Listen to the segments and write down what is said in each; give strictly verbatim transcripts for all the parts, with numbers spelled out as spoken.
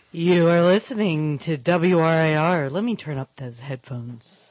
You are listening to W R I R. Let me turn up those headphones.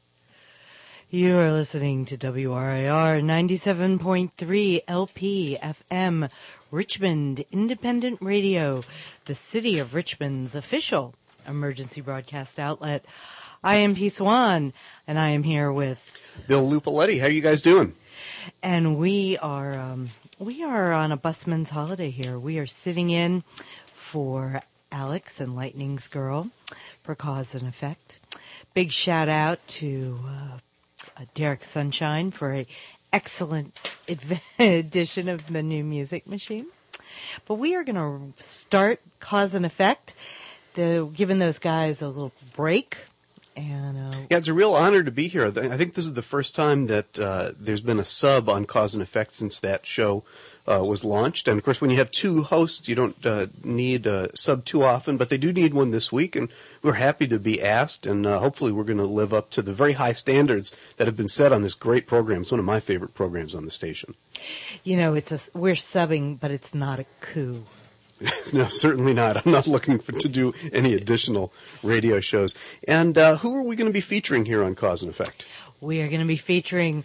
You are listening to W R I R ninety-seven point three L P F M, Richmond Independent Radio, the City of Richmond's official emergency broadcast outlet. I am P. Swan, and I am here with Bill Lupoletti. How are you guys doing? And we are um, we are on a busman's holiday here. We are sitting in for Alex and Lightning's Girl for Cause and Effect. Big shout out to uh, Derek Sunshine for an excellent edition of the new music machine. But we are going to start Cause and Effect, the, giving those guys a little break. And uh, yeah, it's a real honor to be here. I think this is the first time that uh, there's been a sub on Cause and Effect since that show uh, was launched. And, of course, when you have two hosts, you don't uh, need a sub too often, but they do need one this week, and we're happy to be asked, and uh, hopefully we're going to live up to the very high standards that have been set on this great program. It's one of my favorite programs on the station. You know, it's a, we're subbing, but it's not a coup. No, certainly not. I'm not looking for, to do any additional radio shows. And uh, who are we going to be featuring here on Cause and Effect? We are going to be featuring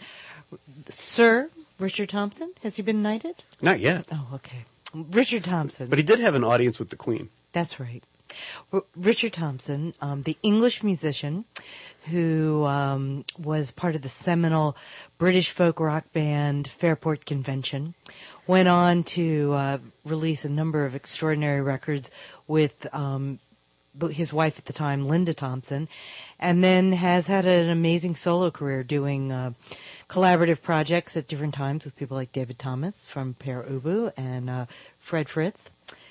Sir Richard Thompson. Has he been knighted? Not yet. Oh, okay. Richard Thompson. But he did have an audience with the Queen. That's right. R- Richard Thompson, um, the English musician who um, was part of the seminal British folk rock band Fairport Convention, went on to uh, release a number of extraordinary records with um, his wife at the time, Linda Thompson, and then has had an amazing solo career doing uh, collaborative projects at different times with people like David Thomas from Pere Ubu and uh, Fred Frith.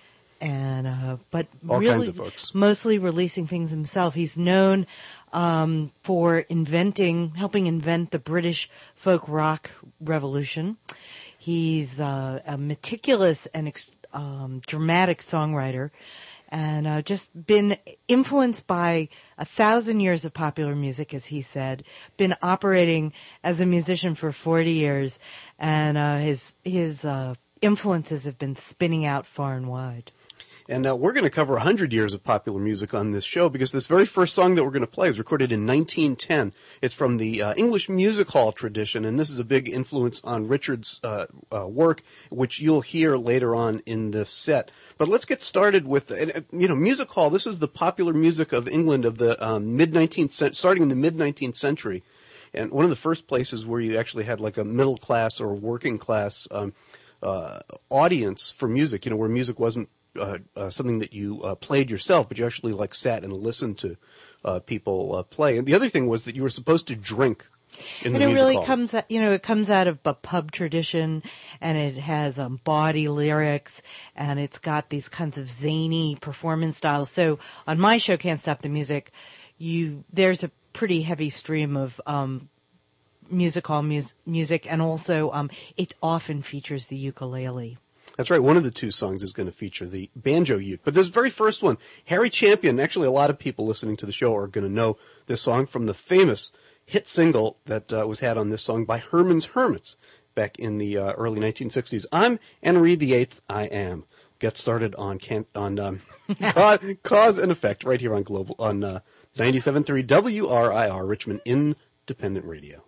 And uh, but All really, kinds of folks. Mostly releasing things himself. He's known um, for inventing, helping invent the British folk rock revolution. He's uh, a meticulous and ex- um, dramatic songwriter, and uh, just been influenced by a thousand years of popular music, as he said. Been operating as a musician for forty years, and uh, his his uh, influences have been spinning out far and wide. And uh, we're going to cover one hundred years of popular music on this show because this very first song that we're going to play was recorded in nineteen ten. It's from the uh, English music hall tradition, and this is a big influence on Richard's uh, uh, work, which you'll hear later on in this set. But let's get started with, uh, you know, music hall. This is the popular music of England of the um, mid-nineteenth century, starting in the mid-nineteenth century. And one of the first places where you actually had like a middle class or working class um, uh, audience for music, you know, where music wasn't Uh, uh, something that you uh, played yourself, but you actually like sat and listened to uh, people uh, play. And the other thing was that you were supposed to drink in and the music hall. And it really comes, out, you know, it comes out of a pub tradition, and it has um, bawdy lyrics, and it's got these kinds of zany performance styles. So on my show, Can't Stop the Music, you there's a pretty heavy stream of um, music hall mus- music, and also um, it often features the ukulele. That's right. One of the two songs is going to feature the banjo uke. But this very first one, Harry Champion, actually a lot of people listening to the show are going to know this song from the famous hit single that uh, was had on this song by Herman's Hermits back in the uh, early nineteen sixties. I'm Henry the Eighth, I am. Get started on can- on um, cause, cause and Effect right here on Global on uh, ninety-seven point three W R I R, Richmond Independent Radio.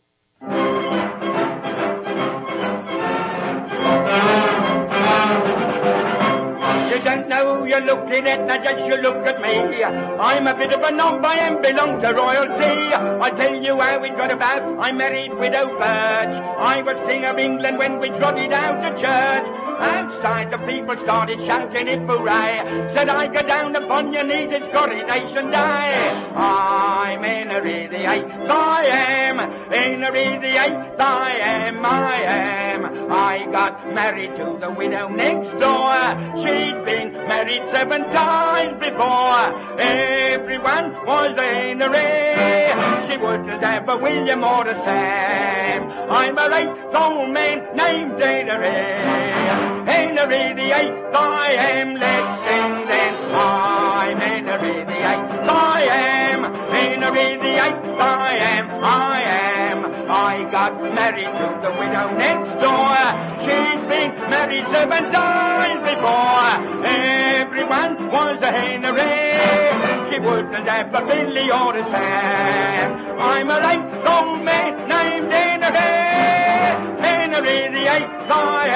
You don't know who you're looking at, now just you look at me. I'm a bit of a knob, I am belong to royalty. I'll tell you how it got about, I married Widow Birch. I was King of England when we trotted out to church. Outside the people started shouting hip hooray. Said I go down upon your knees, it's coronation day. I'm Henry the Eighth, I am. Henry the Eighth, I am, I am. I got married to the widow next door. She'd been married seven times before. Everyone was Henry. She wouldn't have a William or a Sam. I'm a eighth old man named Henry. Henry the Eighth, I am. Let's sing then. I'm Henry the Eighth, I am. Henry the Eighth, I am. I am. I got married married to the widow next door. She'd been married seven times before. Everyone was a Henry. She wouldn't have a Billy or a Sam. I'm a right long man named Henry. Henry the eighth I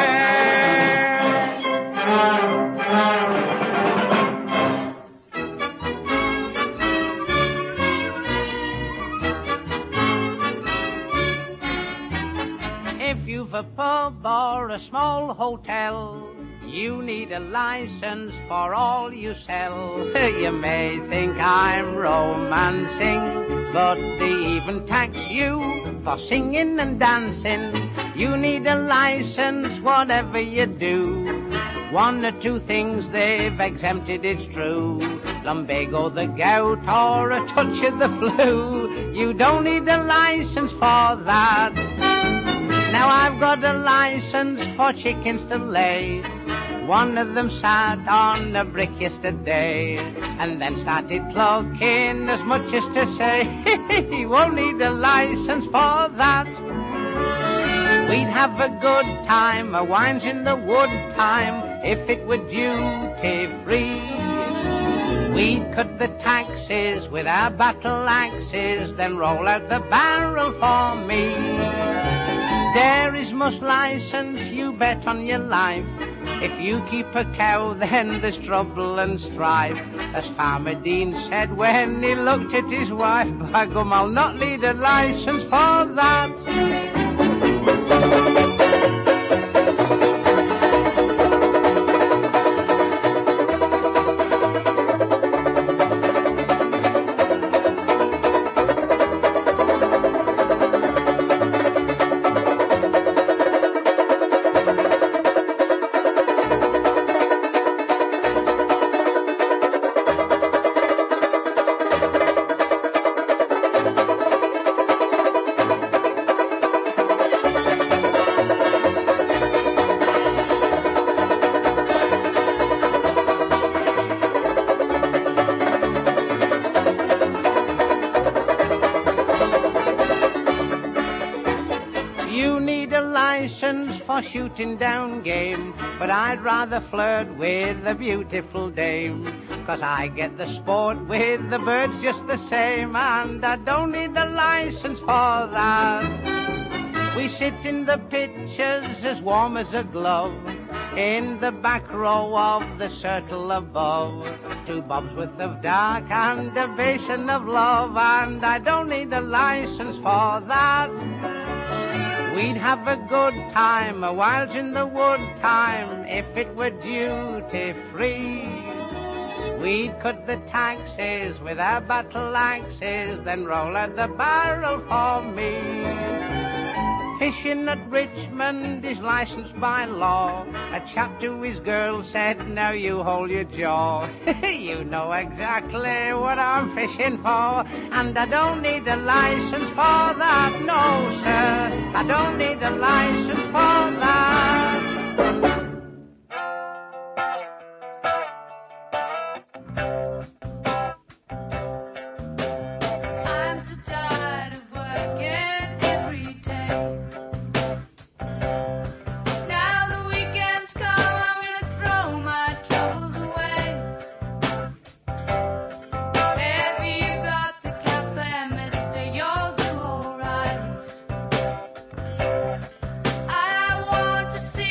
am. If you've a pub or a small hotel, you need a license for all you sell. You may think I'm romancing, but they even tax you for singing and dancing. You need a license whatever you do. One or two things they've exempted, it's true. Lumbago, the gout, or a touch of the flu. You don't need a license for that. Now I've got a license for chickens to lay. One of them sat on a brick yesterday and then started clucking as much as to say, he won't need a license for that. We'd have a good time, a wine's in the wood time, if it were duty-free. We'd cut the taxes with our battle axes, then roll out the barrel for me. There is most license, you bet on your life. If you keep a cow, then there's trouble and strife. As Farmer Dean said when he looked at his wife, by gum, I'll not need a license for that. Shooting down game, but I'd rather flirt with a beautiful dame, 'cause I get the sport with the birds just the same, and I don't need a license for that. We sit in the pictures as warm as a glove, in the back row of the circle above, two bobs worth of dark and a basin of love, and I don't need a license for that. We'd have a good time, a while's in the wood time, if it were duty-free. We'd cut the taxes with our battle axes, then roll out the barrel for me. Fishing at Richmond is licensed by law. A chap to his girl said, now you hold your jaw. You know exactly what I'm fishing for, and I don't need a license for that. No, sir, I don't need a license for that. To see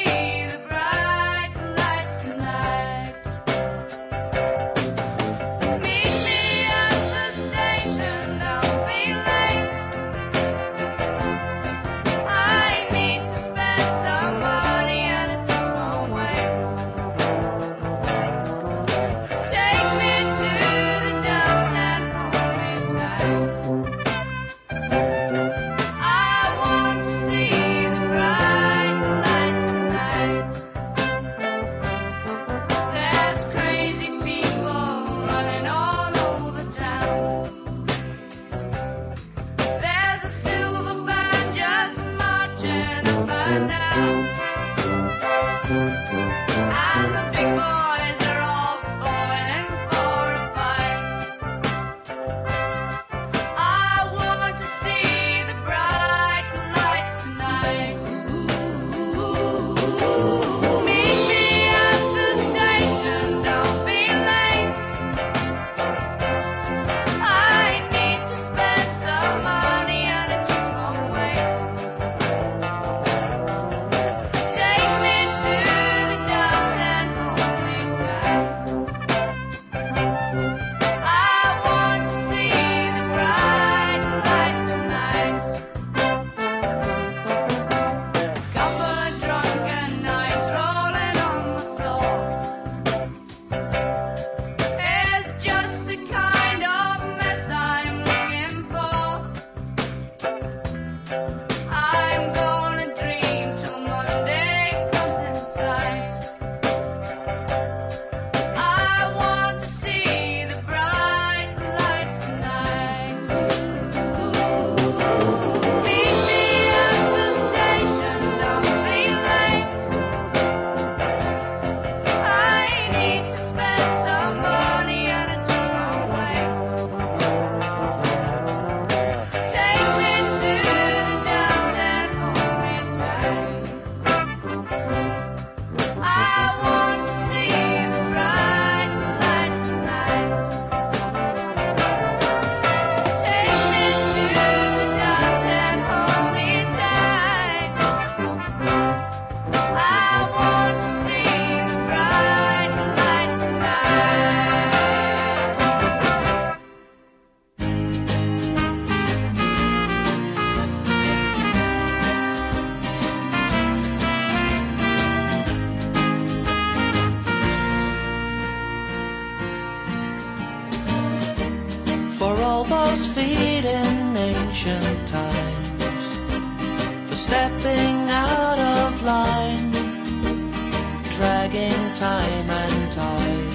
all those feet in ancient times for stepping out of line, dragging time and tide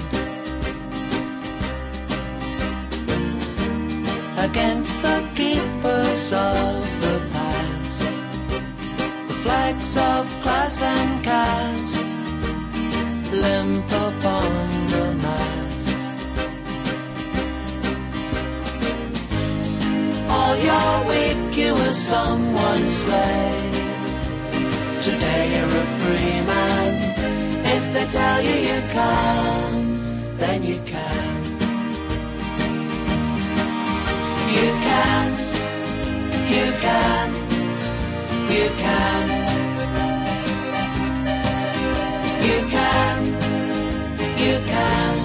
against the keepers of the past, the flags of class and caste limp upon the mast. All your week you were someone's slave, today you're a free man. If they tell you you can, then you can. You can, you can, you can, you can, you can.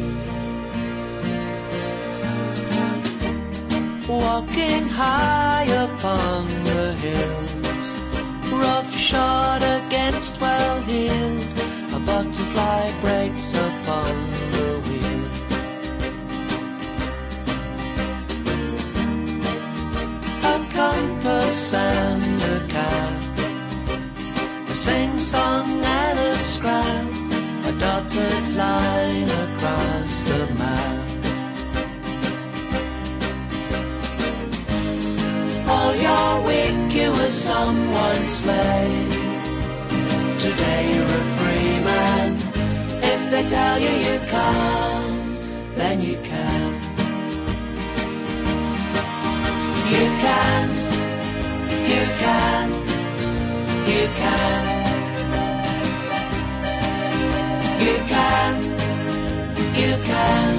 Walking high upon the hills, roughshod against well-heeled, a butterfly breaks upon the wheel. A compass and a cap, a sing-song and a scrap, a dotted line across the map. All your week you were someone's slave, today you're a free man. If they tell you you can, then you can. You can, you can, you can, you can, you can.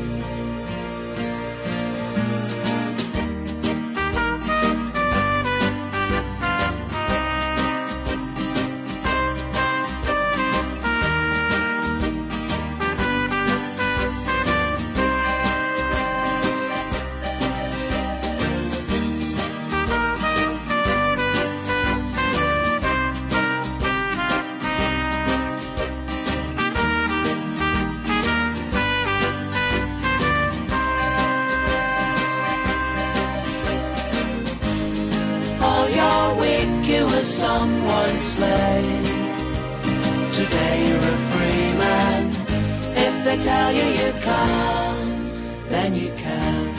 Someone's slave, today you're a free man. If they tell you you can, then you can.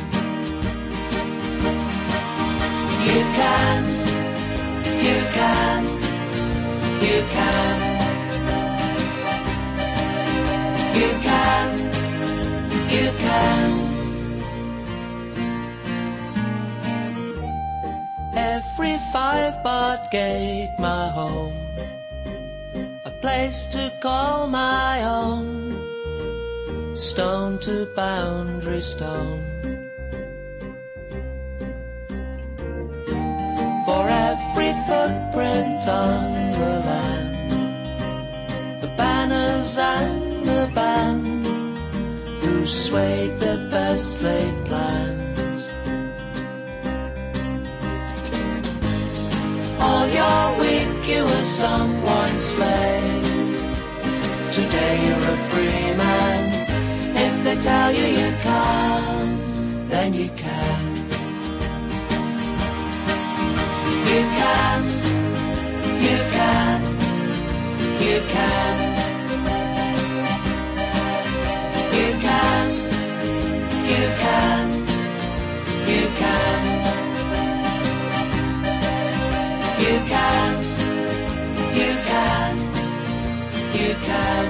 You can, you can, you can, you can, you can. Every five-barred gate my home, a place to call my own, stone to boundary stone. For every footprint on the land, the banners and the band who swayed the best laid plans. All your week you were someone's slave, today you're a free man. If they tell you you can, then you can. You can, you can, you can, you can, you can, you can. You can, you can, you can,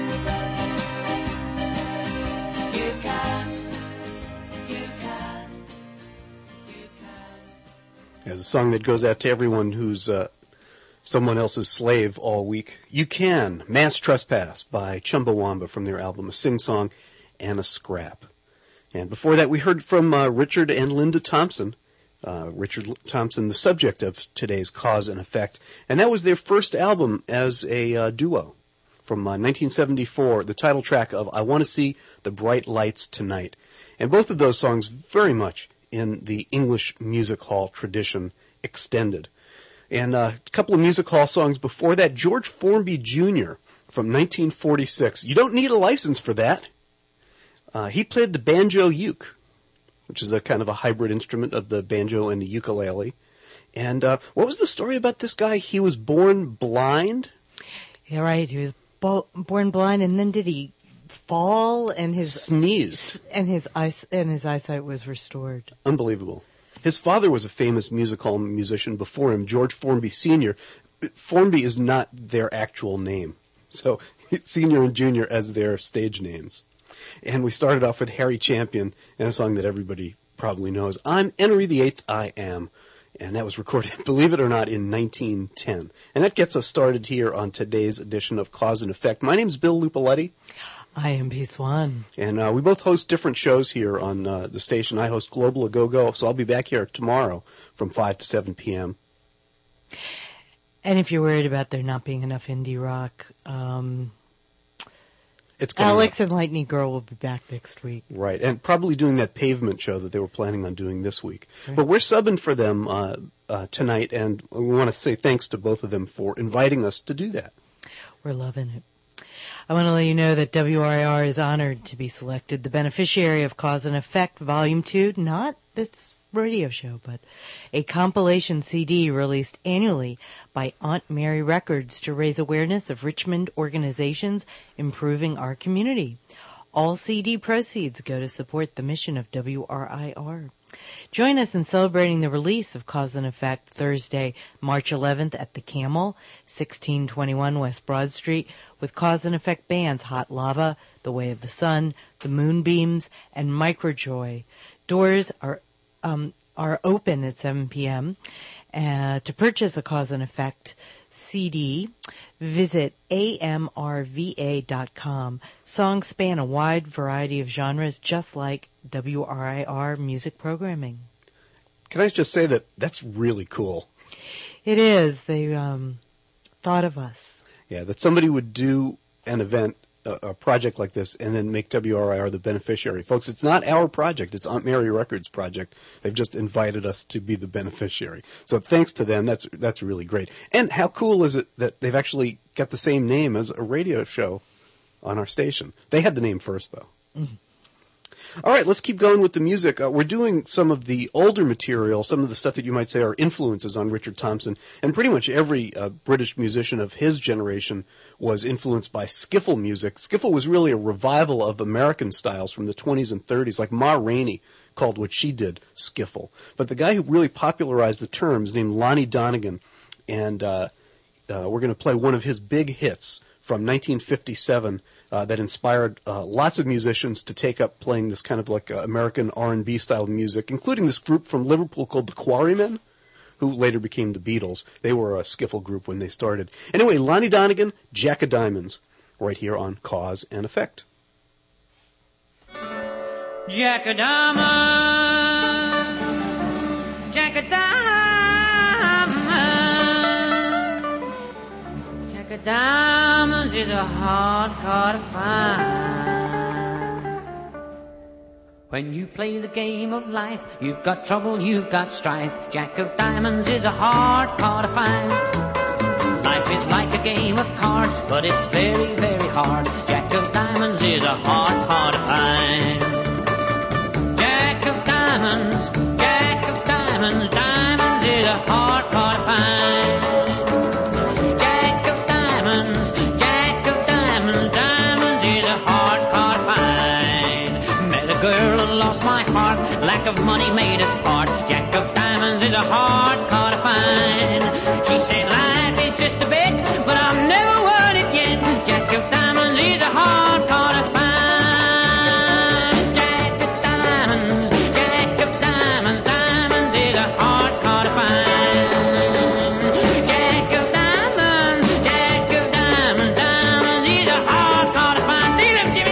you can, you can, you can. As a song that goes out to everyone who's uh, someone else's slave all week. You Can, Mass Trespass by Chumbawamba from their album A Sing Song and a Scrap. And before that we heard from uh, Richard and Linda Thompson. Uh, Richard Thompson, the subject of today's Cause and Effect, and that was their first album as a uh, duo from uh, nineteen seventy-four, the title track of I Want to See the Bright Lights Tonight. And both of those songs very much in the English music hall tradition extended. And uh, a couple of music hall songs before that, George Formby Junior from nineteen forty-six. You don't need a license for that. Uh, he played the banjo uke. which is a kind of a hybrid instrument of the banjo and the ukulele. And uh, what was the story about this guy? He was born blind? Yeah, right. He was bo- born blind, and then did he fall and his sneezed and his eyes and his eyesight was restored. Unbelievable. His father was a famous music hall musician before him, George Formby Senior Formby is not their actual name, so Senior and Junior as their stage names. And we started off with Harry Champion and a song that everybody probably knows, I'm Henry the Eighth, I Am. And that was recorded, believe it or not, in nineteen ten. And that gets us started here on today's edition of Cause and Effect. My name's Bill Lupoletti. I am P. Swan. And uh, we both host different shows here on uh, the station. I host Global A Go Go, so I'll be back here tomorrow from five to seven p.m. And if you're worried about there not being enough indie rock, um, it's Alex and Lightning Girl will be back next week. Right, and probably doing that Pavement show that they were planning on doing this week. Right. But we're subbing for them uh, uh, tonight, and we want to say thanks to both of them for inviting us to do that. We're loving it. I want to let you know that W R I R is honored to be selected the beneficiary of Cause and Effect Volume two, not this radio show, but a compilation C D released annually by Aunt Mary Records to raise awareness of Richmond organizations improving our community. All C D proceeds go to support the mission of W R I R. Join us in celebrating the release of Cause and Effect Thursday, March eleventh at the Camel, sixteen twenty-one West Broad Street, with Cause and Effect bands Hot Lava, The Way of the Sun, The Moonbeams, and Microjoy. Doors are um, are open at seven p.m. Uh, to purchase a Cause and Effect C D, visit A M R V A dot com. Songs span a wide variety of genres, just like W R I R music programming. Can I just say that that's really cool? It is. They um, thought of us. Yeah, that somebody would do an event, a, a project like this, and then make W R I R the beneficiary. Folks, it's not our project. It's Aunt Mary Records' project. They've just invited us to be the beneficiary. So thanks to them. That's that's really great. And how cool is it that they've actually got the same name as a radio show on our station? They had the name first, though. Mm-hmm. All right, let's keep going with the music. Uh, we're doing some of the older material, some of the stuff that you might say are influences on Richard Thompson, and pretty much every uh, British musician of his generation was influenced by skiffle music. Skiffle was really a revival of American styles from the twenties and thirties, like Ma Rainey called what she did skiffle. But the guy who really popularized the term is named Lonnie Donegan, and uh, uh, we're going to play one of his big hits from nineteen fifty-seven, Uh, that inspired uh, lots of musicians to take up playing this kind of like uh, American R and B style music, including this group from Liverpool called the Quarrymen, who later became the Beatles. They were a skiffle group when they started. Anyway, Lonnie Donegan, Jack of Diamonds, right here on Cause and Effect. Jack of Diamonds, Jack of Diamonds, Jack of Diamonds is a hard car to find. When you play the game of life, you've got trouble, you've got strife. Jack of Diamonds is a hard car to find. Life is like a game of cards, but it's very, very hard. Jack of Diamonds is a hard car to find. Jack of Diamonds, Jack of Diamonds, Diamonds is a hard car to find. Lack of money made us part. Jack of Diamonds is a hard car to find. She said life is just a bet, but I've never won it yet. Jack of Diamonds is a hard car to find. Jack of Diamonds, Jack of Diamonds, Diamonds is a hard car to find. Jack of Diamonds, Jack of Diamonds, Diamonds is a hard car to find. See them, Jimmy?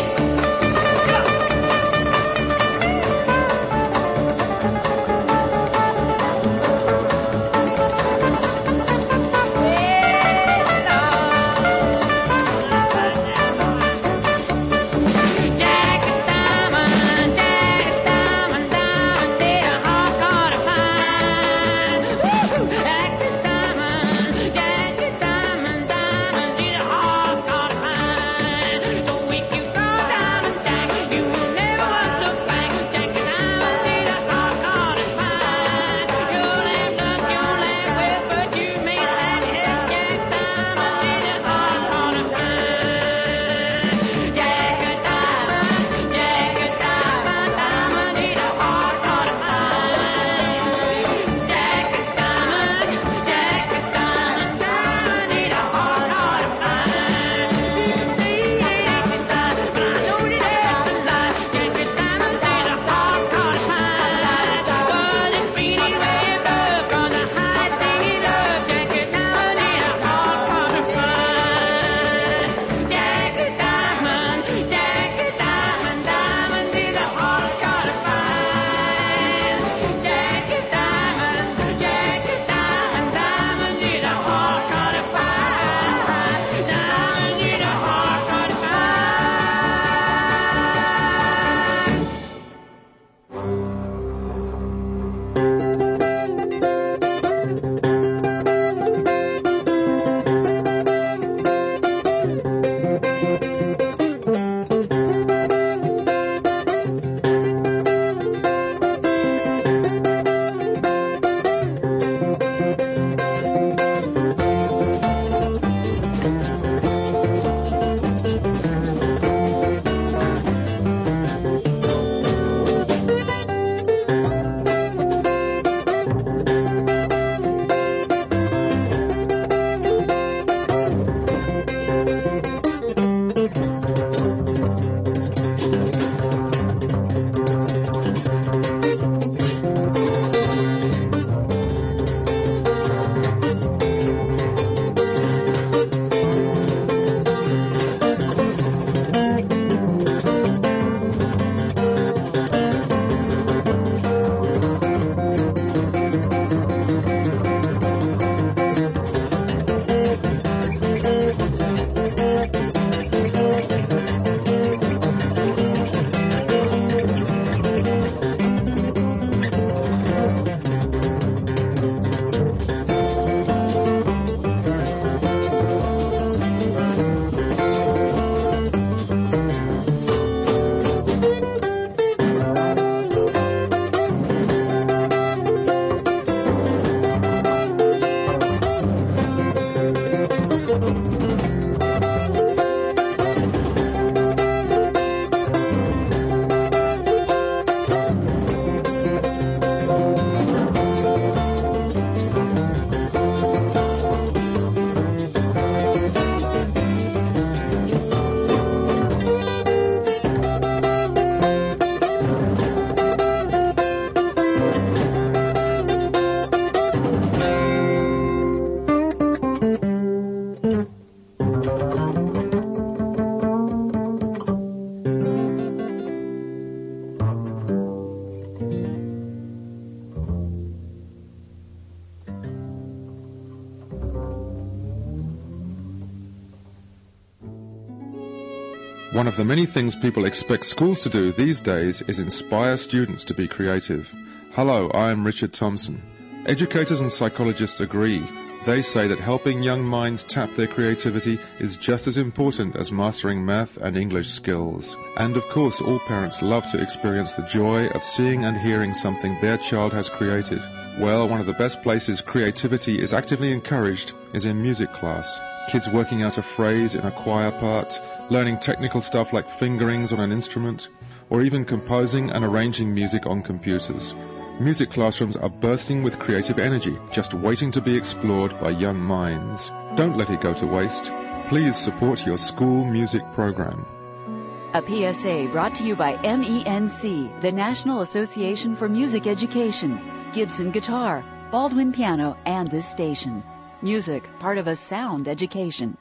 One of the many things people expect schools to do these days is inspire students to be creative. Hello, I am Richard Thompson. Educators and psychologists agree. They say that helping young minds tap their creativity is just as important as mastering math and English skills. And of course, all parents love to experience the joy of seeing and hearing something their child has created. Well, one of the best places creativity is actively encouraged is in music class. Kids working out a phrase in a choir part, learning technical stuff like fingerings on an instrument, or even composing and arranging music on computers. Music classrooms are bursting with creative energy, just waiting to be explored by young minds. Don't let it go to waste. Please support your school music program. A P S A brought to you by M E N C, the National Association for Music Education, Gibson Guitar, Baldwin Piano, and this station. Music, part of a sound education.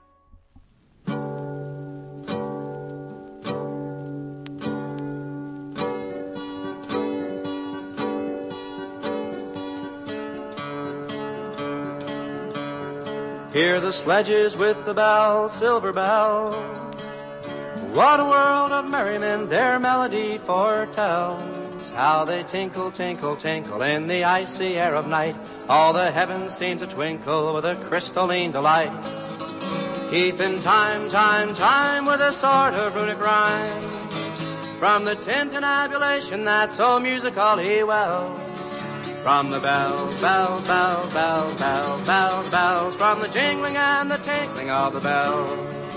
Hear the sledges with the bells, silver bells. What a world of merriment their melody foretells. How they tinkle, tinkle, tinkle in the icy air of night. All the heavens seem to twinkle with a crystalline delight. Keeping time, time, time with a sort of runic rhyme. From the tintinnabulation that so musically wells. From the bells, bells, bells, bells, bells, bells, bells, from the jingling and the tinkling of the bells.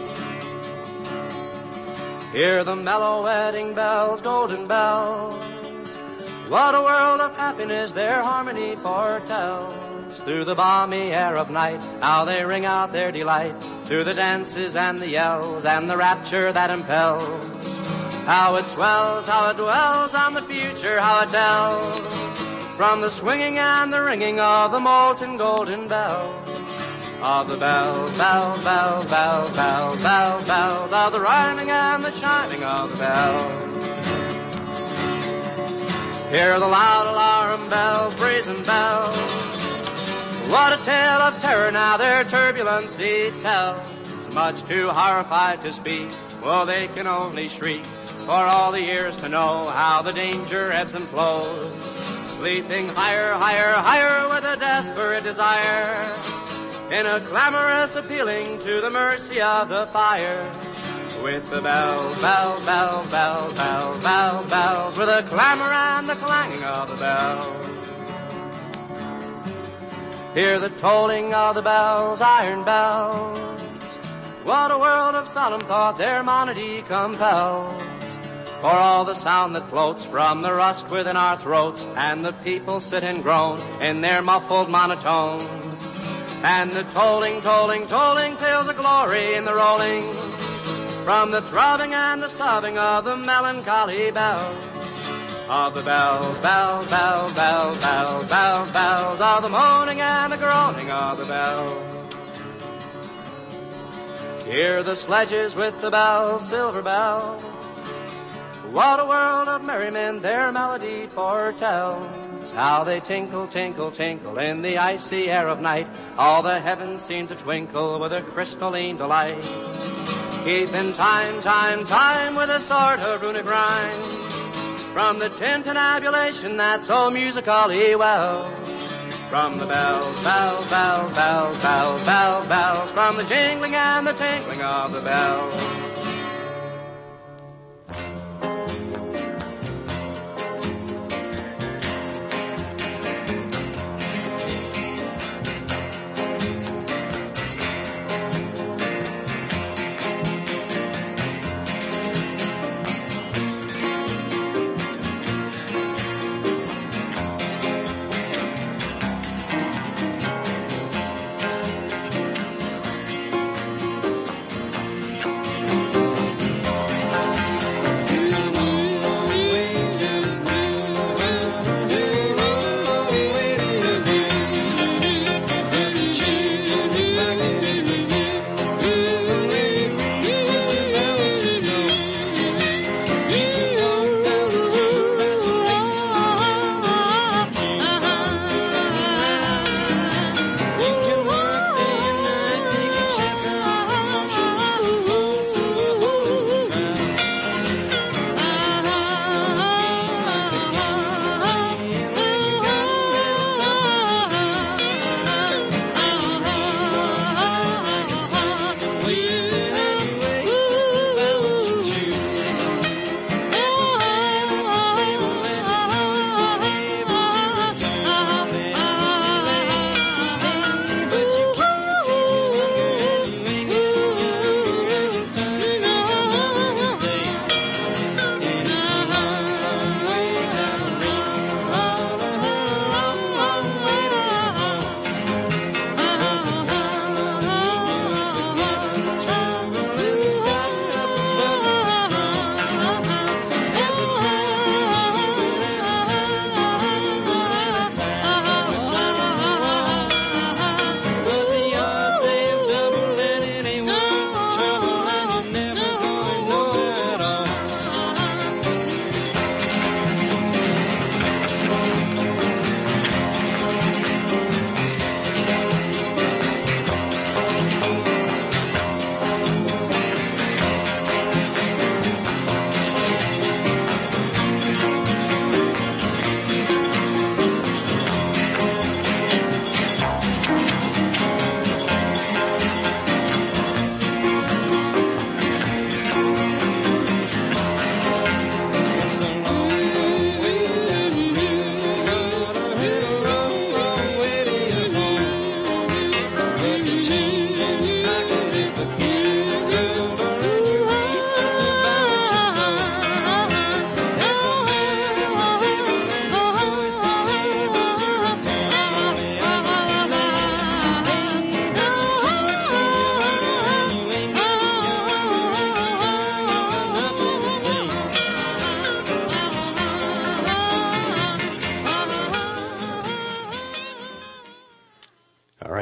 Hear the mellow wedding bells, golden bells. What a world of happiness their harmony foretells. Through the balmy air of night, how they ring out their delight. Through the dances and the yells and the rapture that impels. How it swells, how it dwells on the future, how it tells. From the swinging and the ringing of the molten golden bells. Of the bells, bells, bells, bells, bells, bells, bells. Of the rhyming and the chiming of the bells. Hear the loud alarm bells, brazen bells. What a tale of terror now their turbulency tells. Much too horrified to speak, well they can only shriek. For all the ears to know how the danger ebbs and flows. Leaping higher, higher, higher with a desperate desire. In a clamorous appealing to the mercy of the fire. With the bells, bells, bells, bells, bells, bells, bells. With the clamor and the clanging of the bells. Hear the tolling of the bells, iron bells. What a world of solemn thought their monody compels. For all the sound that floats from the rust within our throats, and the people sit and groan in their muffled monotone. And the tolling, tolling, tolling peals of glory in the rolling, from the throbbing and the sobbing of the melancholy bells. Of the bells, bells, bells, bells, bells, bells, bells, of the moaning and the groaning of the bells. Hear the sledges with the bells, silver bells. What a world of merriment their melody foretells. How they tinkle, tinkle, tinkle in the icy air of night. All the heavens seem to twinkle with a crystalline delight. Keeping time, time, time with a sort of runic rhyme. From the tintinnabulation that so musically wells. From the bells, bells, bells, bells, bells, bells, bells. From the jingling and the tinkling of the bells.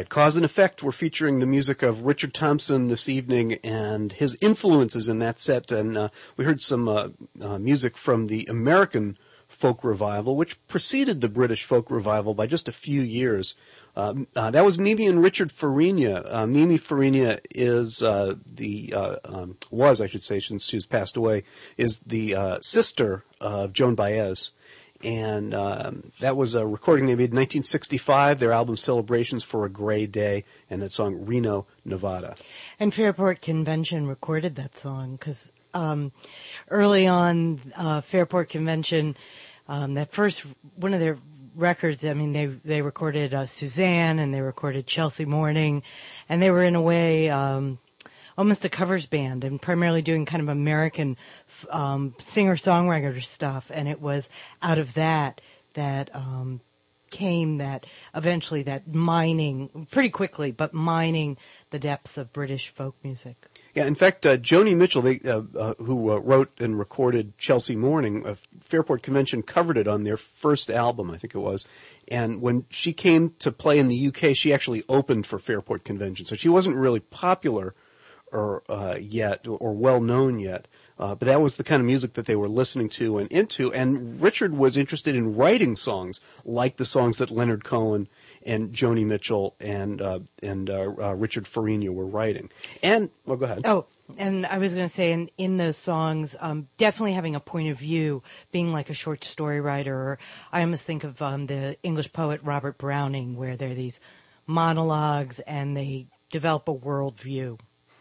right, Cause and Effect. We're featuring the music of Richard Thompson this evening and his influences in that set. And uh, we heard some uh, uh, music from the American folk revival, which preceded the British folk revival by just a few years. Um, uh, that was Mimi and Richard Farina. Uh, Mimi Farina is uh, the uh, um, was, I should say, since she's passed away, is the uh, sister of Joan Baez. And um, that was a recording they made in nineteen sixty-five, their album Celebrations for a Gray Day, and that song Reno, Nevada. And Fairport Convention recorded that song because um, early on, uh, Fairport Convention, um, that first, one of their records, I mean, they they recorded uh, Suzanne and they recorded Chelsea Morning, and they were in a way um, almost a covers band and primarily doing kind of American um, singer-songwriter stuff. And it was out of that that um, came that eventually that mining, pretty quickly, but mining the depths of British folk music. Yeah, in fact, uh, Joni Mitchell, they, uh, uh, who uh, wrote and recorded Chelsea Morning, uh, Fairport Convention covered it on their first album, I think it was. And when she came to play in the U K, she actually opened for Fairport Convention. So she wasn't really popular or uh, yet, or well-known yet. Uh, but that was the kind of music that they were listening to and into. And Richard was interested in writing songs like the songs that Leonard Cohen and Joni Mitchell and uh, and uh, uh, Richard Farina were writing. And, well, go ahead. Oh, and I was going to say, in, in those songs, um, definitely having a point of view, being like a short story writer. Or I almost think of um, the English poet Robert Browning, where there are these monologues and they develop a worldview.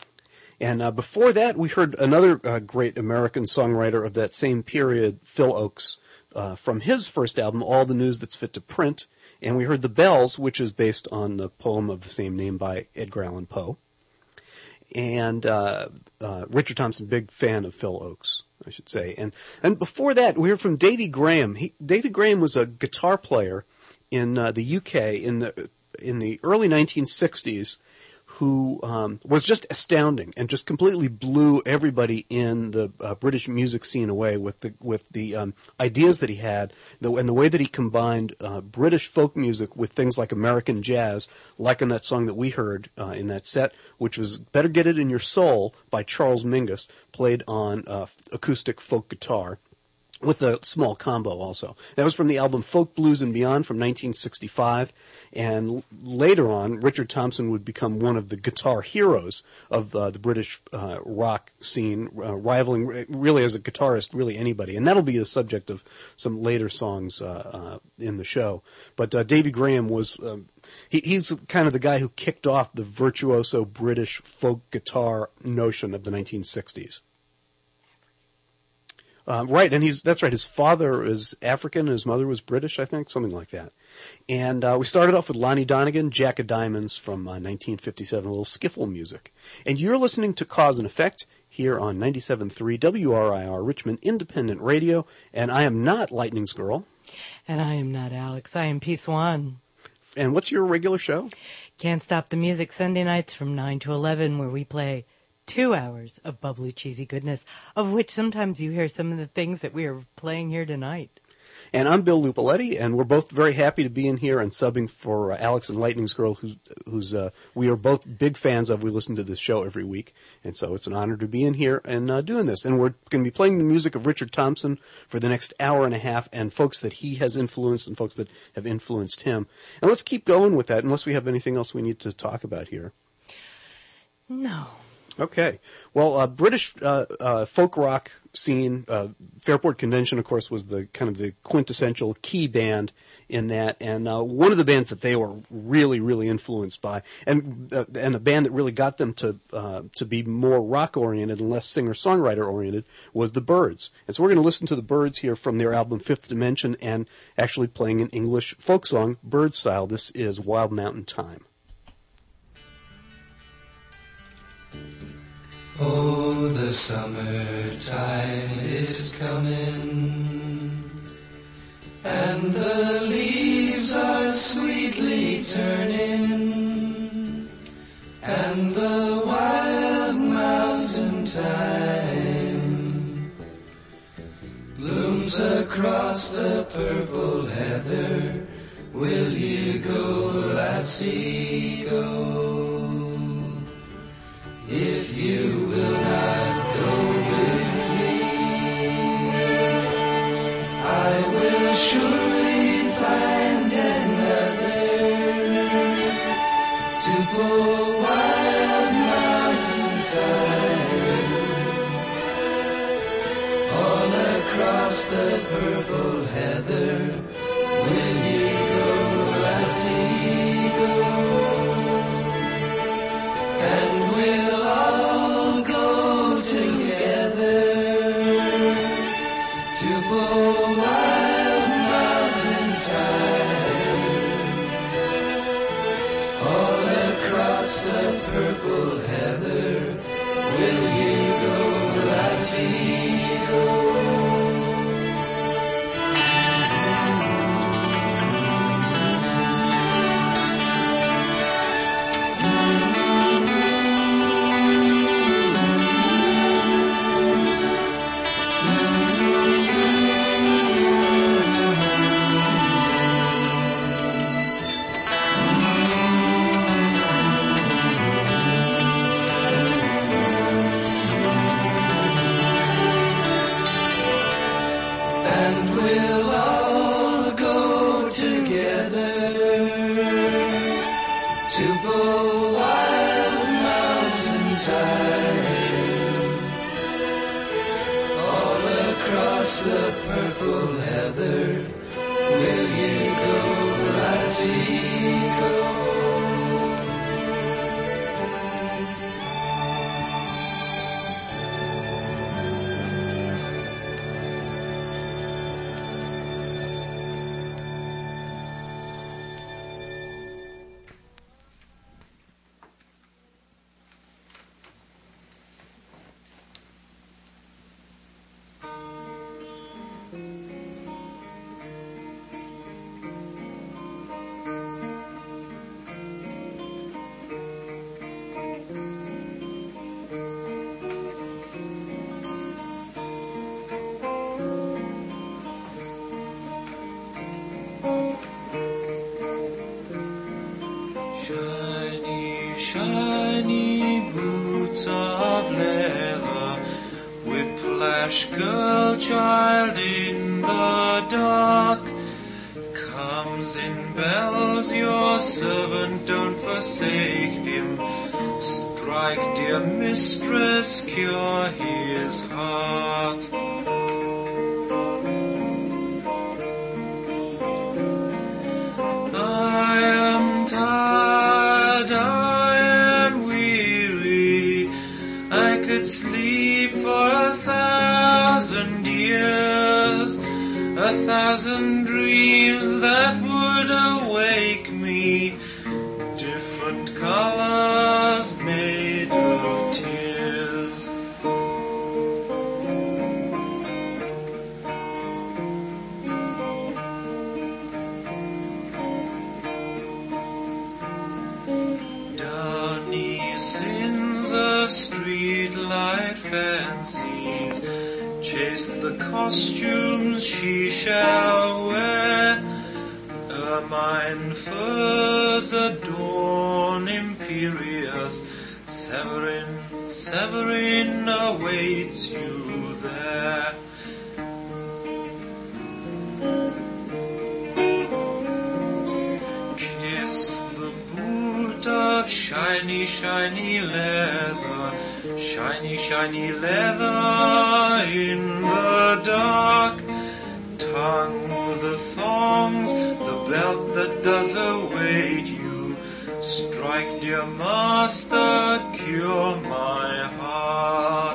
And uh, before that, we heard another uh, great American songwriter of that same period, Phil Ochs, uh, from his first album, All the News That's Fit to Print. And we heard The Bells, which is based on the poem of the same name by Edgar Allan Poe. And uh, uh, Richard Thompson, big fan of Phil Ochs, I should say. And and before that, we heard from Davy Graham. He, Davy Graham was a guitar player in uh, the U K in the in the early nineteen sixties, who um, was just astounding and just completely blew everybody in the uh, British music scene away with the with the um, ideas that he had, the, and the way that he combined uh, British folk music with things like American jazz, like in that song that we heard uh, in that set, which was "Better Get It in Your Soul" by Charles Mingus, played on uh, acoustic folk guitar, with a small combo also. That was from the album Folk Blues and Beyond from nineteen sixty-five. And l- later on, Richard Thompson would become one of the guitar heroes of uh, the British uh, rock scene, uh, rivaling re- really as a guitarist, really anybody. And that'll be the subject of some later songs uh, uh, in the show. But uh, Davy Graham was, um, he, he's kind of the guy who kicked off the virtuoso British folk guitar notion of the nineteen sixties. Uh, right, and he's that's right. His father is African, and his mother was British, I think, something like that. And uh, we started off with Lonnie Donegan, Jack of Diamonds from uh, nineteen fifty-seven, a little skiffle music. And you're listening to Cause and Effect here on ninety-seven point three W R I R, Richmond Independent Radio. And I am not Lightning's Girl. And I am not Alex. I am P. Swan. And what's your regular show? Can't Stop the Music, Sunday nights from nine to eleven, where we play two hours of bubbly, cheesy goodness, of which sometimes you hear some of the things that we are playing here tonight. And I'm Bill Lupoletti, and we're both very happy to be in here and subbing for uh, Alex and Lightning's Girl, who's, who's uh, we are both big fans of. We listen to this show every week, and so it's an honor to be in here and uh, doing this. And we're going to be playing the music of Richard Thompson for the next hour and a half, and folks that he has influenced and folks that have influenced him. And let's keep going with that, unless we have anything else we need to talk about here. No. Okay. Well, uh, British uh, uh, folk rock scene, uh, Fairport Convention, of course, was the kind of the quintessential key band in that, and uh, one of the bands that they were really, really influenced by, and uh, and a band that really got them to uh, to be more rock oriented and less singer songwriter oriented was the Byrds. And so we're going to listen to the Byrds here from their album Fifth Dimension, and actually playing an English folk song, Byrd style. This is Wild Mountain Time. Oh, the summertime is coming, and the leaves are sweetly turning, and the wild mountain thyme blooms across the purple heather Will you go, lassie, go? If you will not go with me, I will surely find another to pull wild mountain tide all across the purple heather. Will you go, lassie, go? And we'll all go together to pull wild mountain tide all across the purple heather. Will you go, lassie, go? The purple heather, will you go, lassie, go? Shiny boots of leather, whiplash girl child in the dark, comes in bells, your servant, don't forsake him. Strike, dear mistress, cure his heart. I am tired, I am weary, I could sleep for a thousand years, a thousand dreams that would awake me, different colors made of tears. Downy sins of streetlight fancies chase the costumes she shall wear. Ermine furs adorn imperious, Severin, Severin awaits you there. Kiss the boot of shiny, shiny leather, shiny, shiny leather in the dark. Tongue the thongs, the belt that does await you. Strike, dear master, cure my heart.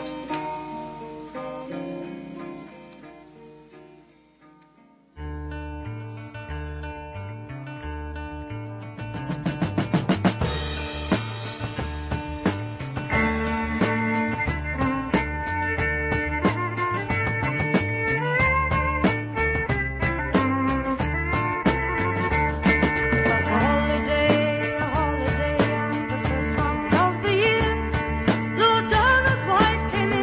Holiday on the first one of the year. Lord Donner's wife came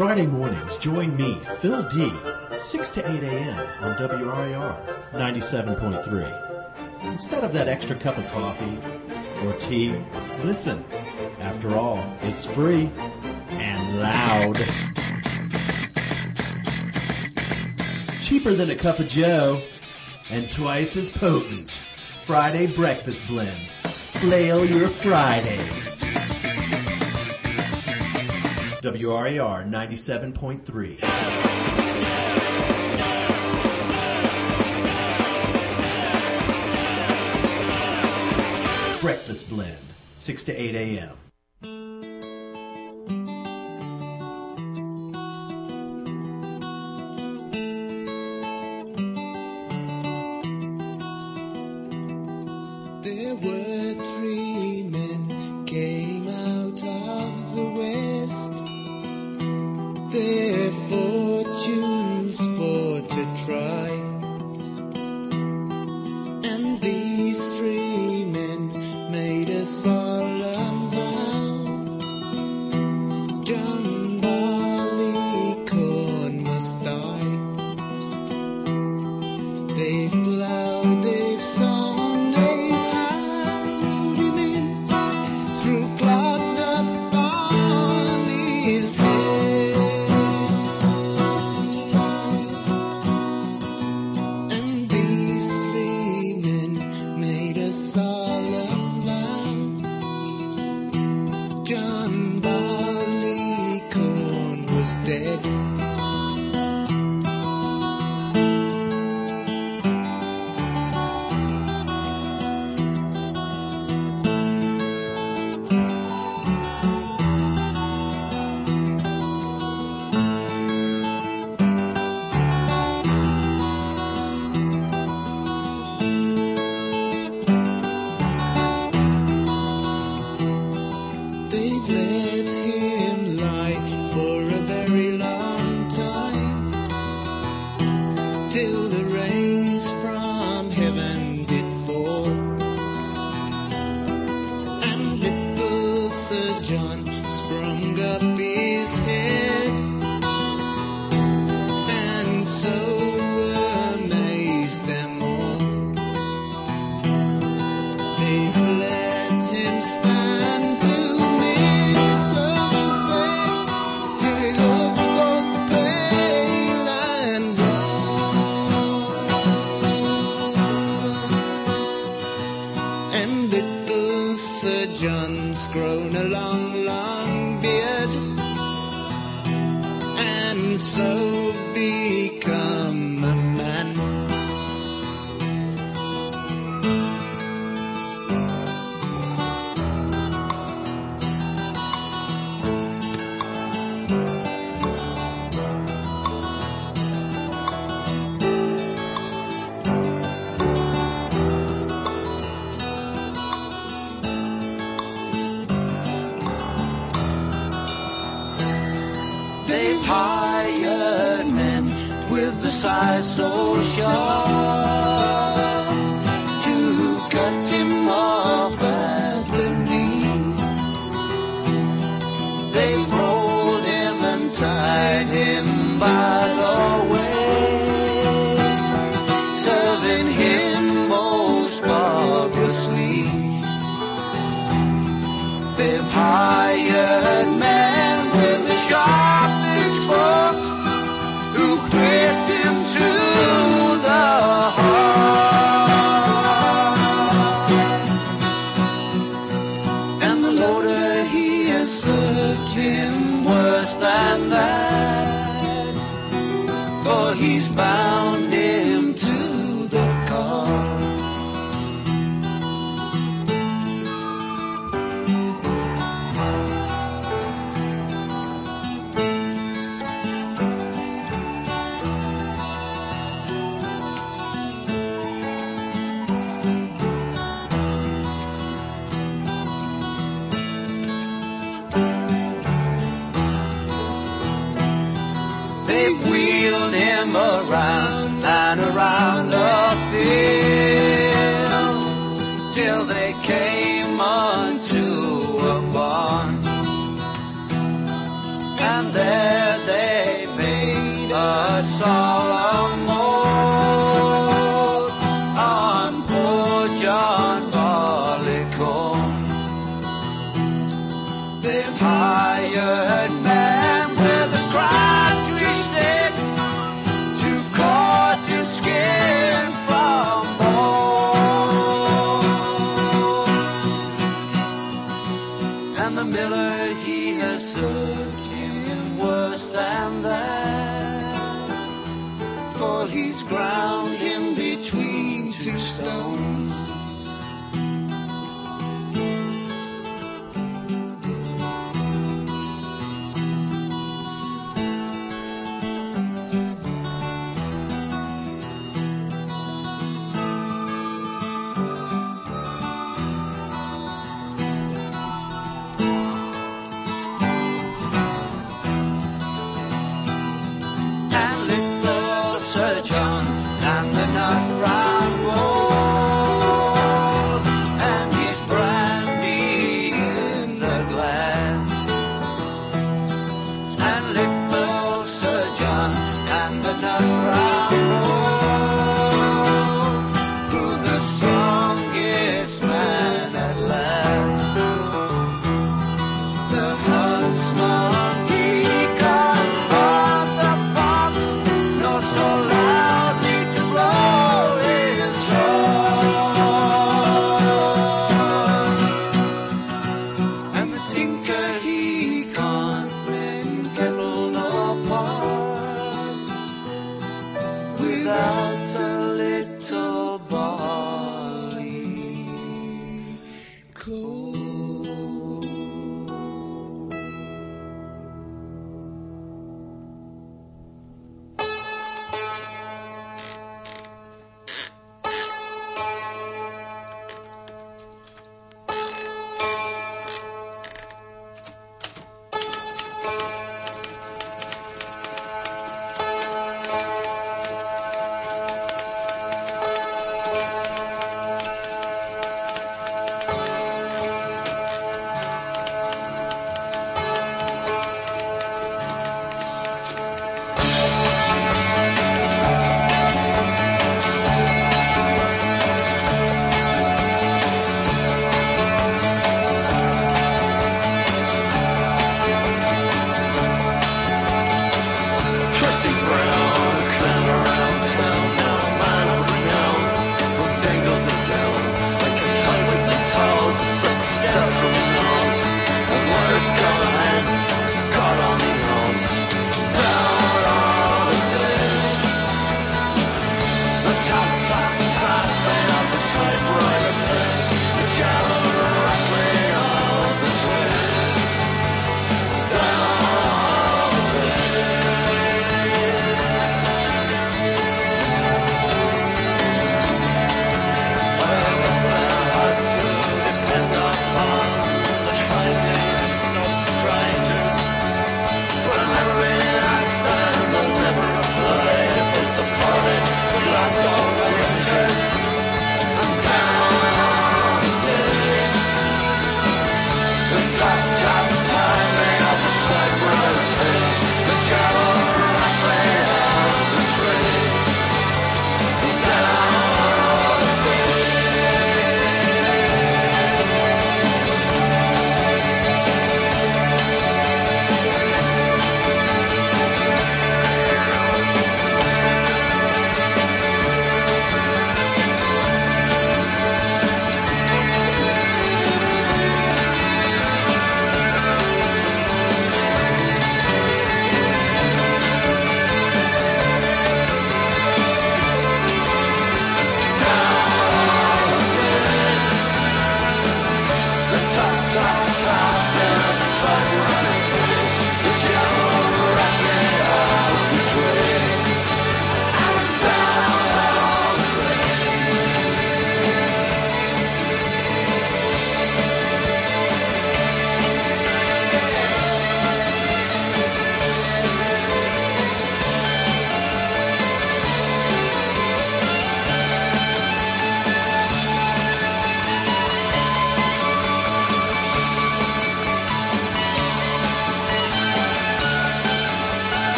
Friday mornings, join me, Phil D., six to eight a.m. on W R A R ninety-seven point three. Instead of that extra cup of coffee or tea, listen. After all, it's free and loud. Cheaper than a cup of joe and twice as potent. Friday Breakfast Blend. Flail your Fridays. W R A R ninety-seven point three. Breakfast Blend, six to eight a.m. There were three men came out of the west, their fortunes for to try, and these three men made a solemn vow. John Barleycorn must die. They've plowed, they've sown, they've howled him in through clods upon his head. And these three men made a solemn vow. John Barleycorn was dead. They've let him lie for a very long time, till the rains from heaven did fall, and little Sir John sprung up his head, and so amazed them all. They've let him stand to midsummer's day, till he looked both pale and drawn. And little Sir John's grown a long, long beard, and so become a man. They've hired men with the side so sharp to cut him off at the knee. They've rolled him and tied him by the way, serving him most barbarously. They've hired men with the sharp pitchforks who whipped him to the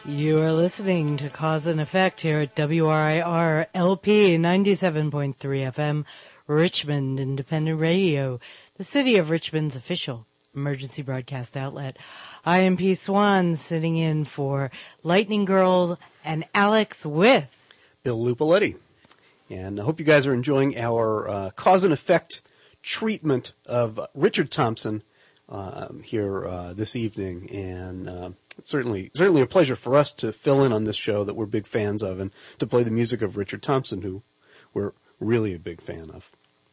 You are listening to Cause and Effect here at W R I R L P ninety-seven point three F M, Richmond Independent Radio, the city of Richmond's official emergency broadcast outlet. I am P. Swan, sitting in for Lightning Girls and Alex with Bill Lupoletti. And I hope you guys are enjoying our uh, Cause and Effect treatment of Richard Thompson um, here uh, this evening. And uh, it's certainly, certainly a pleasure for us to fill in on this show that we're big fans of and to play the music of Richard Thompson, who we're really a big fan of.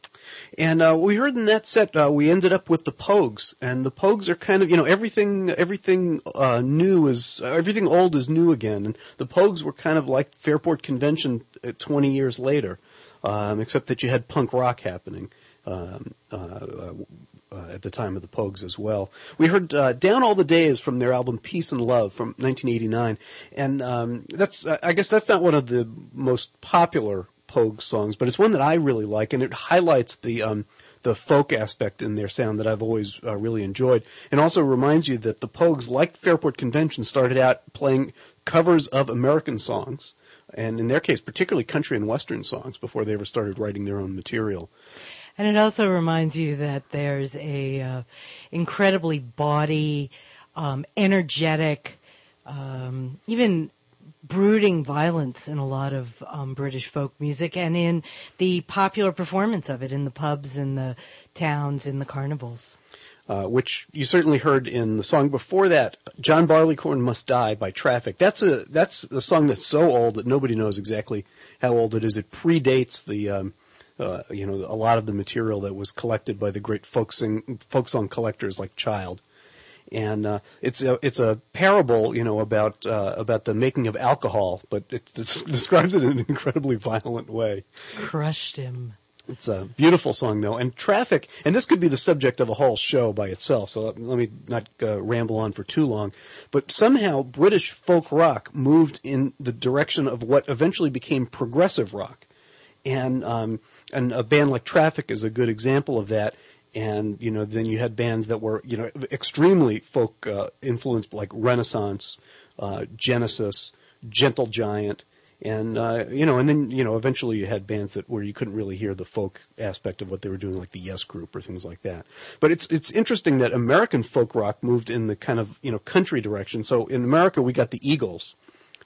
And uh, we heard in that set, uh, we ended up with the Pogues, and the Pogues are kind of, you know, everything, everything uh, new is, uh, everything old is new again, and the Pogues were kind of like Fairport Convention uh, twenty years later, um, except that you had punk rock happening um, uh, uh, uh, at the time of the Pogues as well. We heard uh, Down All the Days from their album Peace and Love from nineteen eighty-nine, and um, that's, I guess that's not one of the most popular Pogue songs, but it's one that I really like, and it highlights the um, the folk aspect in their sound that I've always uh, really enjoyed, and also reminds you that the Pogues, like Fairport Convention, started out playing covers of American songs, and in their case, particularly country and western songs, before they ever started writing their own material. And it also reminds you that there's a uh, incredibly bawdy, um, energetic, um, even brooding violence in a lot of um, British folk music, and in the popular performance of it in the pubs, in the towns, in the carnivals. Uh, which you certainly heard in the song before that, John Barleycorn Must Die by Traffic. That's a that's a song that's so old that nobody knows exactly how old it is. It predates the um, uh, you know a lot of the material that was collected by the great folk sing, folk song collectors like Child. And uh, it's a it's a parable, you know, about uh, about the making of alcohol, but it describes it in an incredibly violent way. Crushed him. It's a beautiful song, though, and Traffic. And this could be the subject of a whole show by itself. So let me not uh, ramble on for too long. But somehow British folk rock moved in the direction of what eventually became progressive rock, and um, and a band like Traffic is a good example of that. And, you know, then you had bands that were, you know, extremely folk uh, influenced, like Renaissance, uh, Genesis, Gentle Giant, and, uh, you know, and then, you know, eventually you had bands that where you couldn't really hear the folk aspect of what they were doing, like the Yes Group or things like that. But it's it's interesting that American folk rock moved in the kind of, you know, country direction. So in America, we got the Eagles,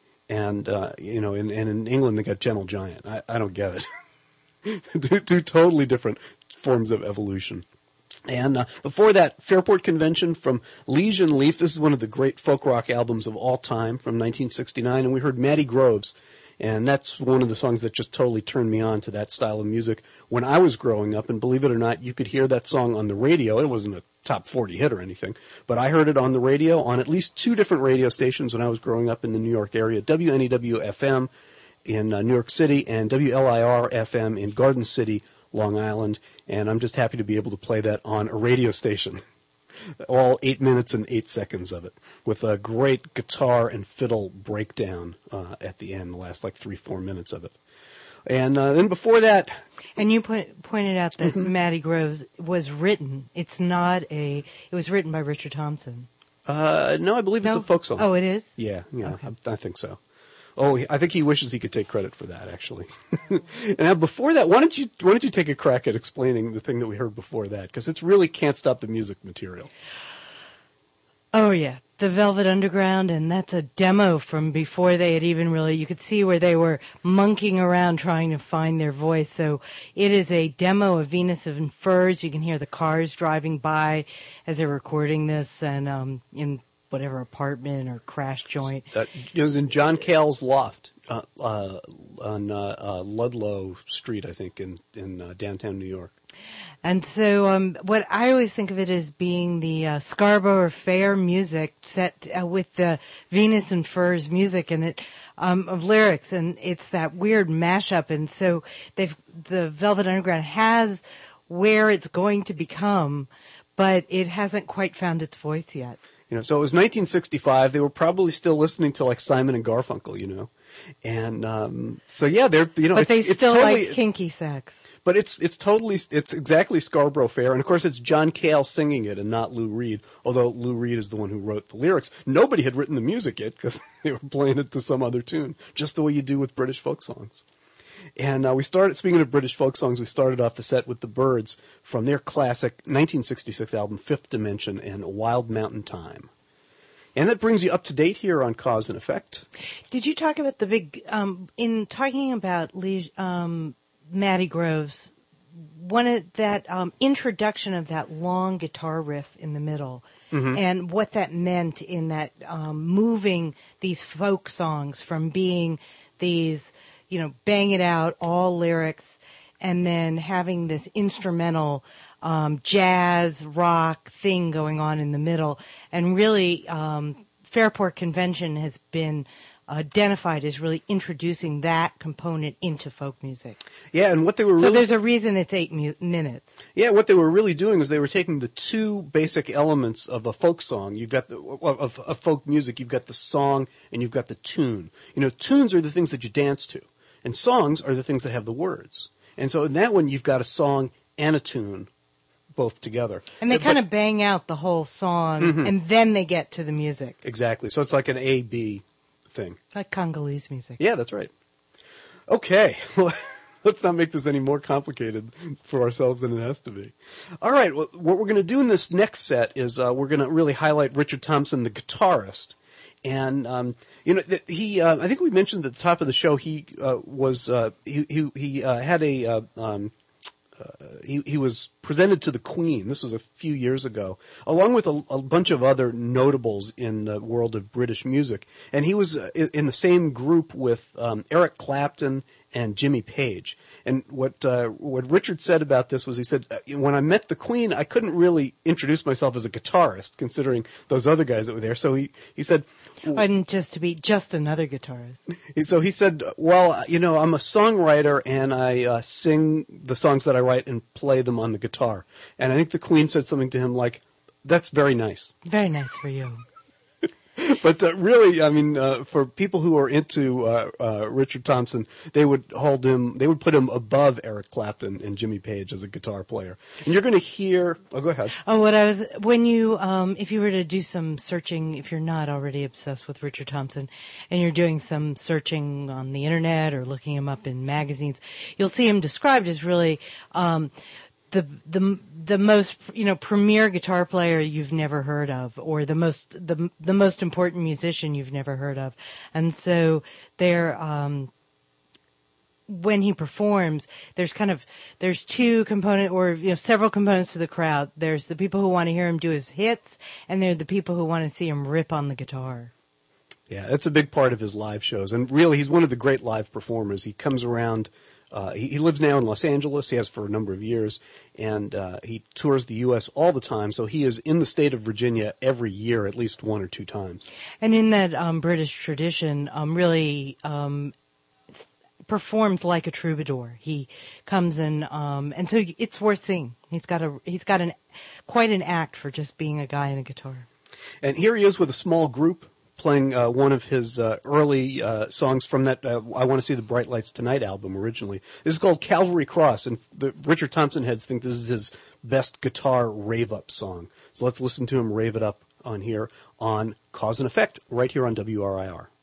and, uh, you know, in, and in England, they got Gentle Giant. I, I don't get it. two, two totally different forms of evolution. And uh, before that, Fairport Convention from Liege and Leaf. This is one of the great folk rock albums of all time from nineteen sixty-nine. And we heard Matty Groves. And that's one of the songs that just totally turned me on to that style of music when I was growing up. And believe it or not, you could hear that song on the radio. It wasn't a top forty hit or anything. But I heard it on the radio on at least two different radio stations when I was growing up in the New York area. W N E W F M in uh, New York City and W L I R F M in Garden City, Long Island, and I'm just happy to be able to play that on a radio station. All eight minutes and eight seconds of it, with a great guitar and fiddle breakdown uh, at the end, the last like three, four minutes of it. And uh, then before that... And you point, pointed out that mm-hmm. Matty Groves was written. It's not a... It was written by Richard Thompson. Uh, no, I believe no? it's a folk song. Oh, it is? Yeah, yeah, okay. I, I think so. Oh, I think he wishes he could take credit for that, actually. And now before that, why don't you why don't you take a crack at explaining the thing that we heard before that? Because it's really Can't Stop the Music material. Oh, yeah. The Velvet Underground, and that's a demo from before they had even really, you could see where they were monkeying around trying to find their voice. So it is a demo of Venus and Furs. You can hear the cars driving by as they're recording this, and um, in whatever apartment or crash joint. That it was in John Cale's loft uh, uh, on uh, uh, Ludlow Street, I think, in in uh, downtown New York. And so um, what I always think of it as being the uh, Scarborough Fair music set uh, with the Venus and Furs music and it um, of lyrics, and it's that weird mashup. And so they've the Velvet Underground has where it's going to become, but it hasn't quite found its voice yet. You know, so it was nineteen sixty-five. They were probably still listening to like Simon and Garfunkel, you know, and um, so yeah, they're you know, but it's, they it's still totally, like kinky sex. But it's it's totally it's exactly Scarborough Fair, and of course it's John Cale singing it and not Lou Reed. Although Lou Reed is the one who wrote the lyrics, nobody had written the music yet because they were playing it to some other tune, just the way you do with British folk songs. And uh, we started, speaking of British folk songs, we started off the set with the Byrds from their classic nineteen sixty-six album Fifth Dimension and Wild Mountain Time. And that brings you up to date here on Cause and Effect. Did you talk about the big, um, in talking about Lee, um, Matty Groves, one of that um, introduction of that long guitar riff in the middle, mm-hmm. and what that meant in that um, moving these folk songs from being these, you know, bang it out, all lyrics, and then having this instrumental um, jazz rock thing going on in the middle. And really, um, Fairport Convention has been identified as really introducing that component into folk music. Yeah, and what they were so really... there's a reason it's eight mu- minutes. Yeah, what they were really doing was they were taking the two basic elements of a folk song. You've got the, of, of folk music, you've got the song and you've got the tune. You know, tunes are the things that you dance to, and songs are the things that have the words. And so in that one, you've got a song and a tune both together. And they but, kind of bang out the whole song, mm-hmm. and then they get to the music. Exactly. So it's like an A B thing. Like Congolese music. Yeah, that's right. Okay. Well, let's not make this any more complicated for ourselves than it has to be. All right. Well, what we're going to do in this next set is uh, we're going to really highlight Richard Thompson, the guitarist. And, um, you know, th- he, uh, I think we mentioned at the top of the show, he, uh, was, uh, he, he, he, uh, had a, uh, um, uh, he, he was presented to the Queen. This was a few years ago, along with a, a bunch of other notables in the world of British music. And he was uh, in the same group with, um, Eric Clapton and Jimmy Page. And what uh, what Richard said about this was, he said, when I met the Queen, I couldn't really introduce myself as a guitarist, considering those other guys that were there. So he, he said... And just to be just another guitarist. So he said, well, you know, I'm a songwriter, and I uh, sing the songs that I write and play them on the guitar. And I think the Queen said something to him like, that's very nice. Very nice for you. But uh, really, I mean, uh, for people who are into uh, uh, Richard Thompson, they would hold him, they would put him above Eric Clapton and Jimmy Page as a guitar player. And you're going to hear, oh, go ahead. Oh, what I was, when you, um, if you were to do some searching, if you're not already obsessed with Richard Thompson, and you're doing some searching on the internet or looking him up in magazines, you'll see him described as really, um, the the the most, you know, premier guitar player you've never heard of, or the most the the most important musician you've never heard of. And so there, um when he performs, there's kind of there's two component or you know several components to the crowd. There's the people who want to hear him do his hits, and there are the people who want to see him rip on the guitar. Yeah, that's a big part of his live shows, and really he's one of the great live performers. He comes around. Uh, he, he lives now in Los Angeles. He has for a number of years, and uh, he tours the U S all the time. So he is in the state of Virginia every year, at least one or two times. And in that um, British tradition, um, really um, th- performs like a troubadour. He comes in, um, and so it's worth seeing. He's got a he's got an quite an act for just being a guy and a guitar. And here he is with a small group, playing uh, one of his uh, early uh, songs from that uh, I Want to See the Bright Lights Tonight album originally. This is called Calvary Cross, and the Richard Thompson heads think this is his best guitar rave-up song. So let's listen to him rave it up on here on Cause and Effect, right here on W R I R.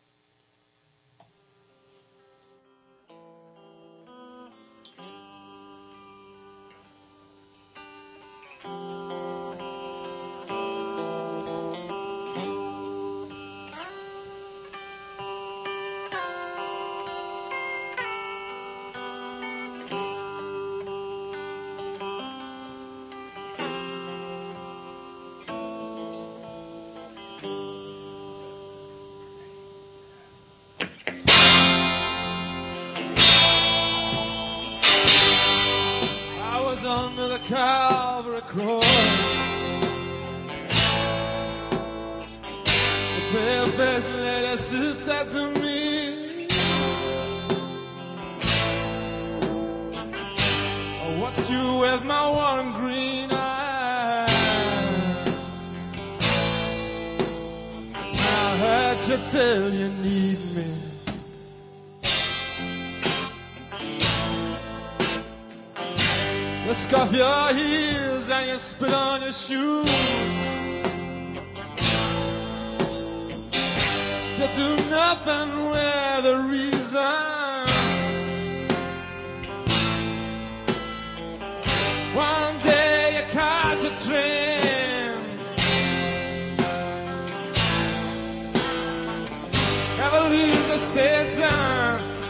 Under the Calvary cross, the pale-faced lady, she said to me, oh, what's you with my one green eye? Can't you tell you need me? You scuff your heels and you spit on your shoes. You do nothing with a reason. One day you catch a train, never leave the station.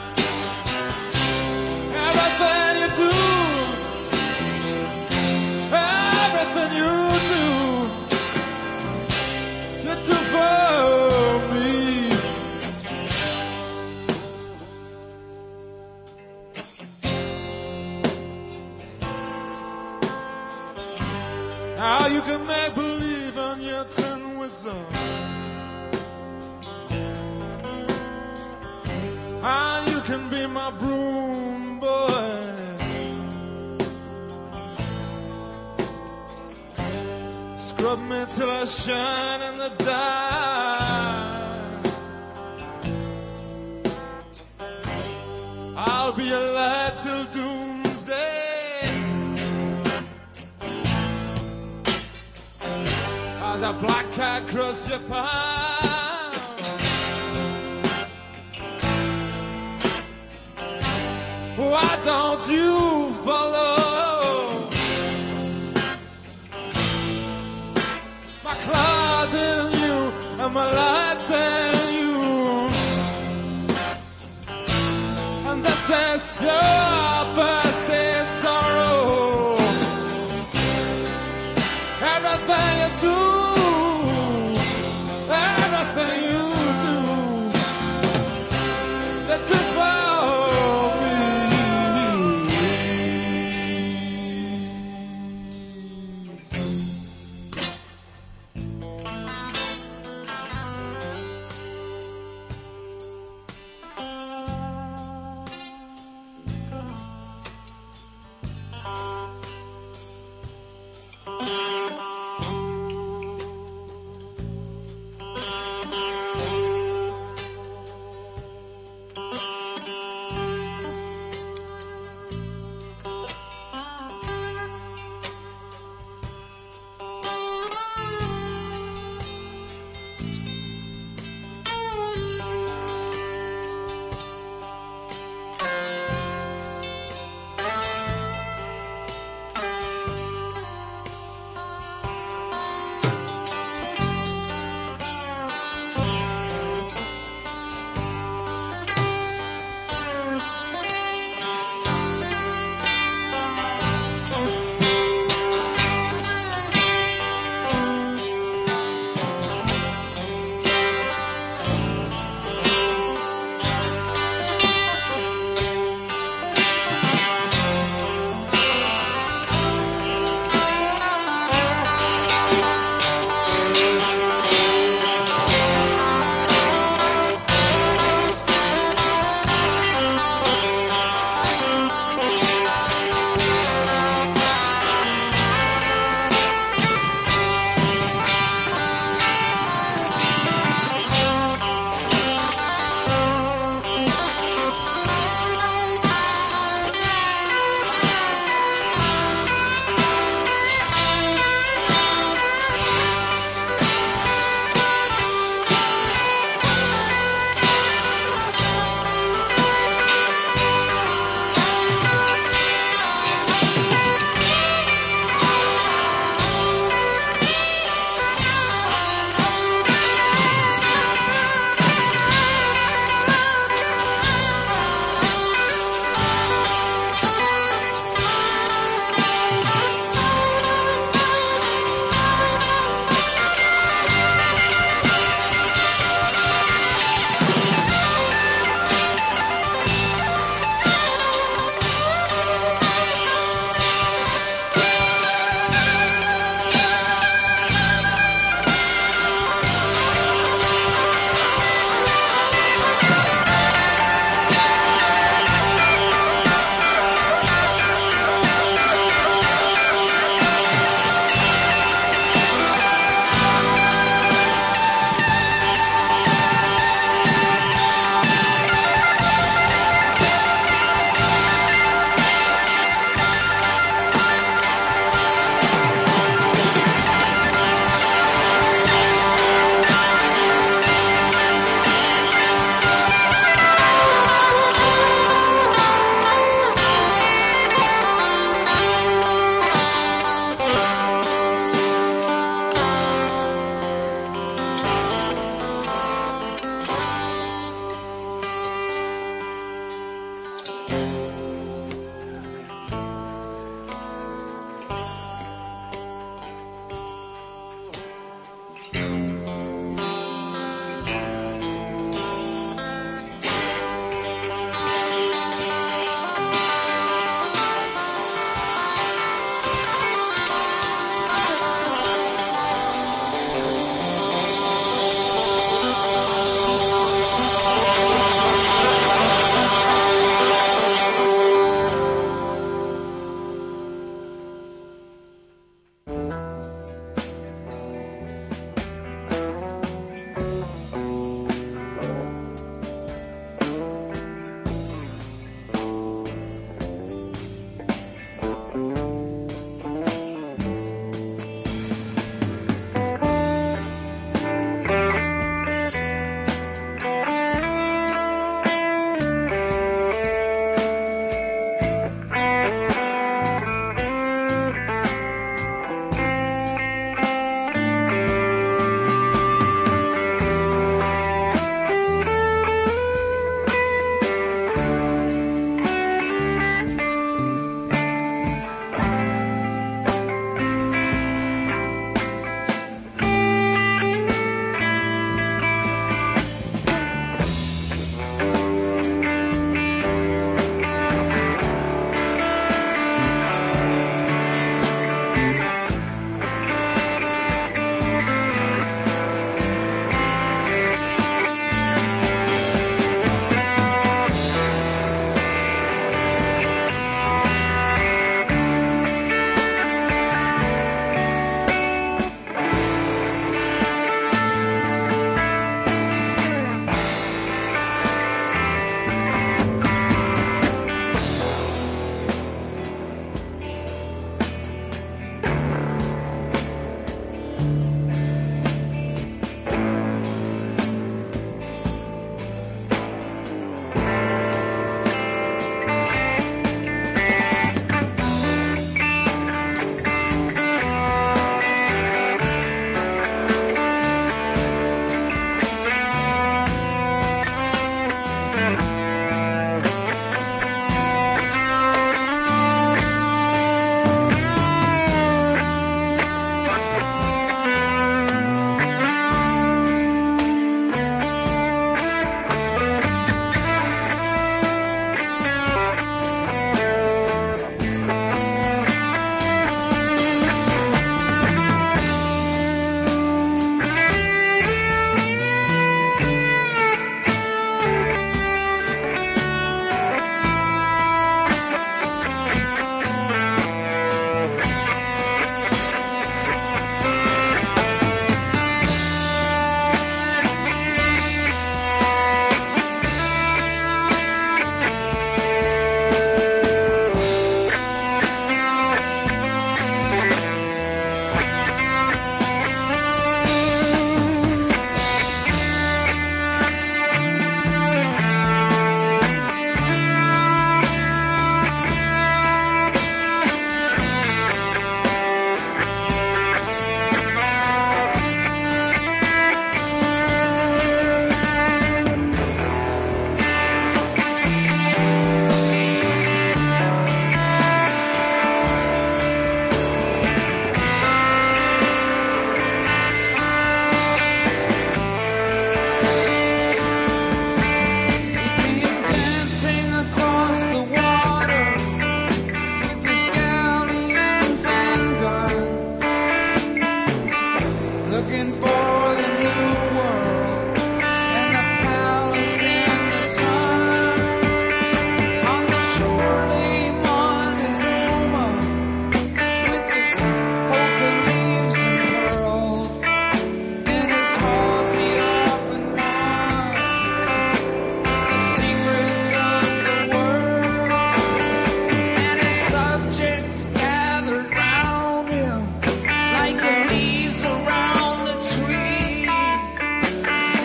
Everything you do, everything you do, you do for me. Now you can make believe on your tin whistle, and you can be my broom boy. Scrub me till I shine in the dark. I'll be a light till doomsday. As a black cat cross your path, why don't you follow? My claws in you and my lights in you, and that says your first day sorrow. Everything you do, everything you do, that's it for me. Like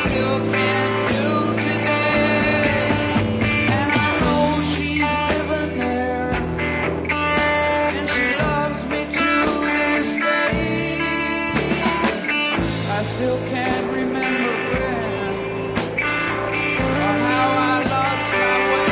still can't do today. And I know she's living there, and she loves me to this day. I still can't remember when or how I lost my way.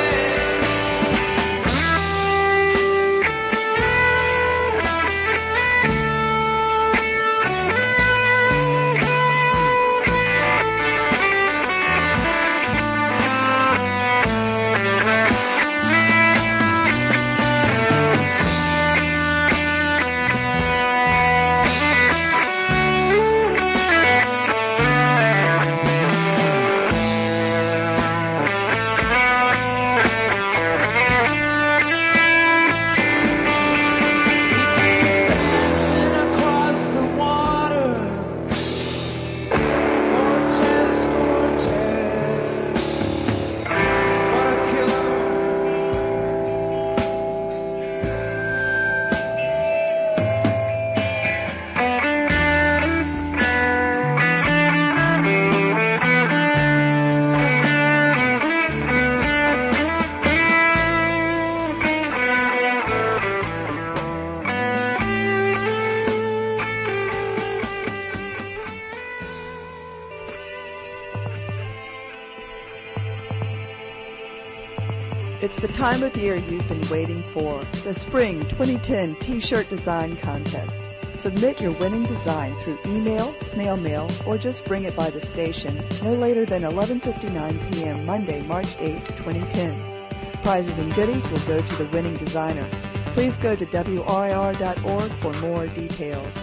It's the time of year you've been waiting for, the Spring twenty ten T-Shirt Design Contest. Submit your winning design through email, snail mail, or just bring it by the station no later than eleven fifty-nine p.m. Monday, March eighth, twenty ten. Prizes and goodies will go to the winning designer. Please go to W R I R dot org for more details.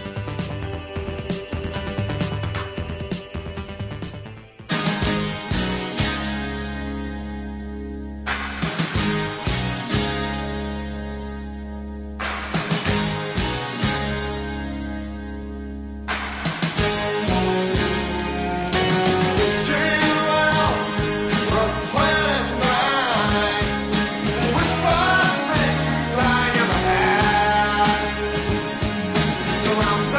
Surround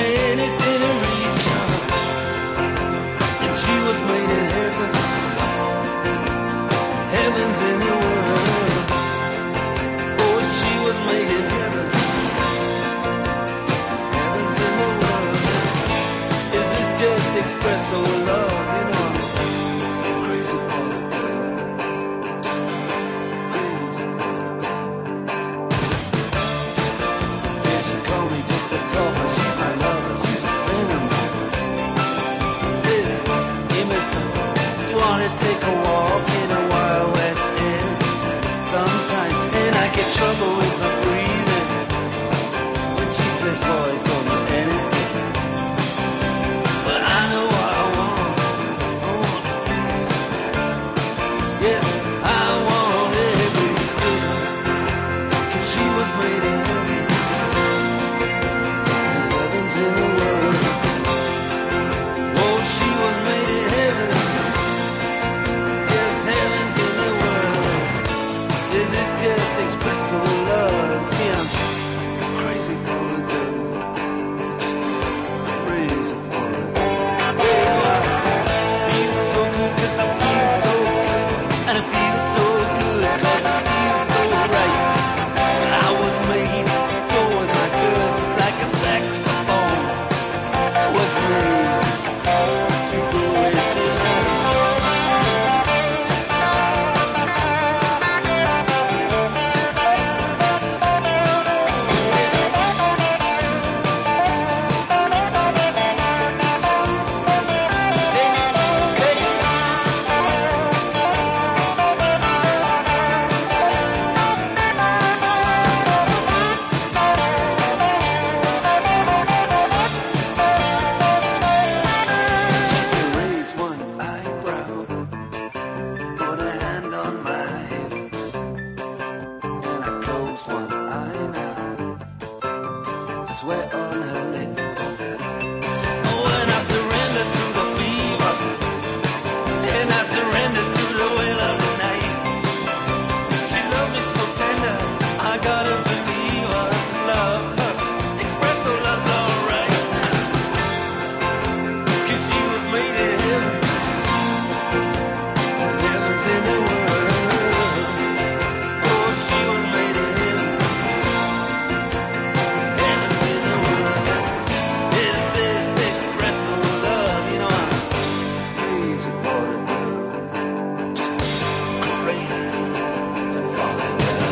anything to reach her. And she was made in heaven. Heaven's in the world. Oh, she was made in heaven. Heaven's in the world. Is this just espresso love, you know? Crazy for the girl. Just crazy for the girl. Yeah, she called me just to talk, but she's my lover. She's a friend of mine. Says, hey, mister, do you want to take a walk in a Wild West End? Sometimes, and I get trouble with my breathing when she says boys don't know anything. But I know what I want. I want to please her. Yes, I want everything. 'Cause she was made in heaven. Heaven's in the world. Oh, she was made in heaven. Yes, heaven's in the world. This is just espresso love. See, I'm crazy for a girl. Just crazy for a girl. Oh, I feel so good 'cause I feel so good. And I feel so good 'cause I feel so right. I was made to go with my girl just like a saxophone. I was made to go with her. She can raise one eyebrow, put a hand on my hip, and I close one eye now, sweat on her lip. Oh, and I surrender to the fever, and I surrender to the will of the night. She loved me so tender, I gotta believe her, love her. Espresso love's alright, 'cause she was made in heaven. Heaven's in the world. Oh, she was made in heaven. Heaven's in the world. Is this espresso love? You know, I'm crazy for the girl. Just crazy for the girl.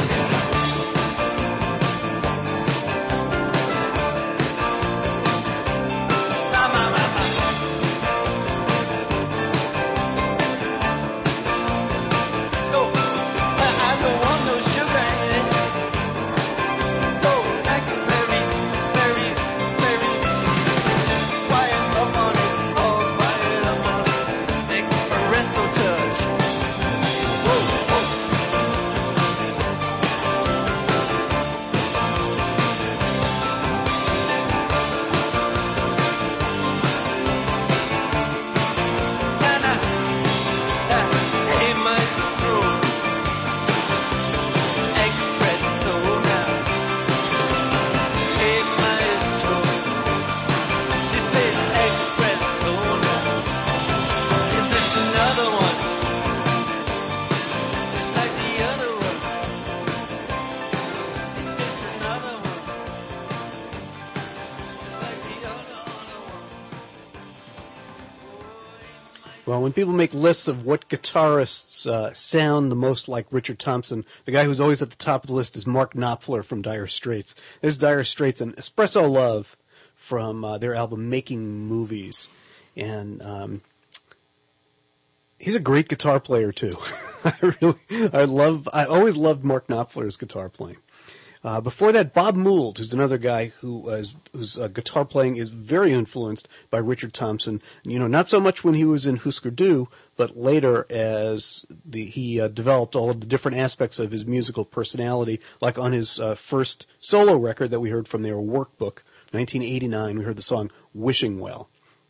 Ma, ma, ma, ma. No, I, I don't want no sugar in it. No, like a very, very, very quiet up on it. Oh, quiet up on it. Espresso touch. Whoa, whoa. Na, na. Ah, hey, maestro. Espresso now. Hey, maestro. She said espresso now. Is this another one? Just like the other one. It's just another one. Just like the other, other one. Well, when people make lists of what guitarists uh, sound the most like Richard Thompson, the guy who's always at the top of the list is Mark Knopfler from Dire Straits. There's Dire Straits and Espresso Love from uh, their album Making Movies. And um, he's a great guitar player, too. I really, I love, I always loved Mark Knopfler's guitar playing. Uh, before that, Bob Mould, who's another guy who is, whose uh, guitar playing is very influenced by Richard Thompson. You know, not so much when he was in Husker Du, but later as the, he uh, developed all of the different aspects of his musical personality, like on his uh, first solo record that we heard from their workbook, nineteen eighty-nine, we heard the song Wishing Well.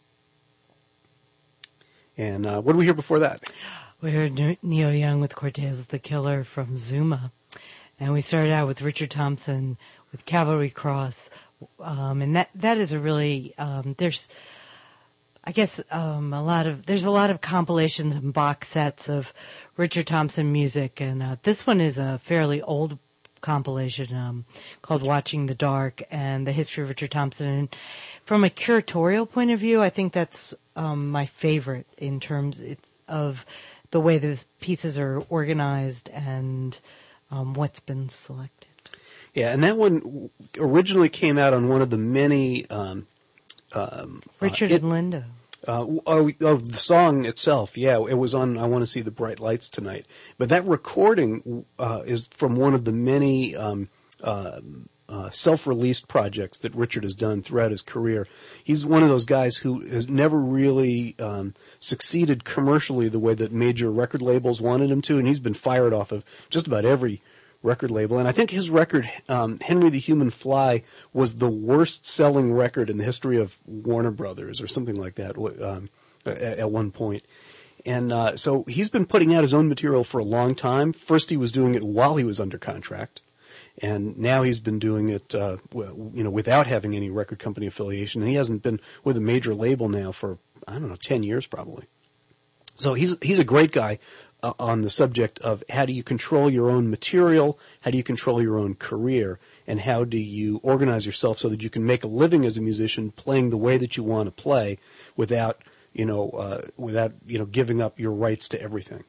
And uh, what did we hear before that? We heard Neil Young with Cortez the Killer from Zuma. And we started out with Richard Thompson with Cavalry Cross, Um, and that, that is a really, um, there's, I guess, um, a lot of, there's a lot of compilations and box sets of Richard Thompson music. And, uh, this one is a fairly old compilation, um, called Watching the Dark and the History of Richard Thompson. And from a curatorial point of view, I think that's, um, my favorite in terms it's of the way the pieces are organized and, um, what's been selected. Yeah, and that one originally came out on one of the many um, um, Richard uh, it, and Linda. Uh, oh, oh, the song itself, yeah, it was on I Want to See the Bright Lights Tonight. But that recording uh, is from one of the many um, uh, uh, self-released projects that Richard has done throughout his career. He's one of those guys who has never really um, succeeded commercially the way that major record labels wanted him to, and he's been fired off of just about every record label. And I think his record, um, Henry the Human Fly, was the worst selling record in the history of Warner Brothers or something like that um, at, at one point. And uh, so he's been putting out his own material for a long time. First he was doing it while he was under contract. And now he's been doing it, uh, you know, without having any record company affiliation. And he hasn't been with a major label now for, I don't know, ten years probably. So he's he's a great guy. Uh, on the subject of how do you control your own material, how do you control your own career, and how do you organize yourself so that you can make a living as a musician playing the way that you want to play without, you know, uh, without, you know, giving up your rights to everything.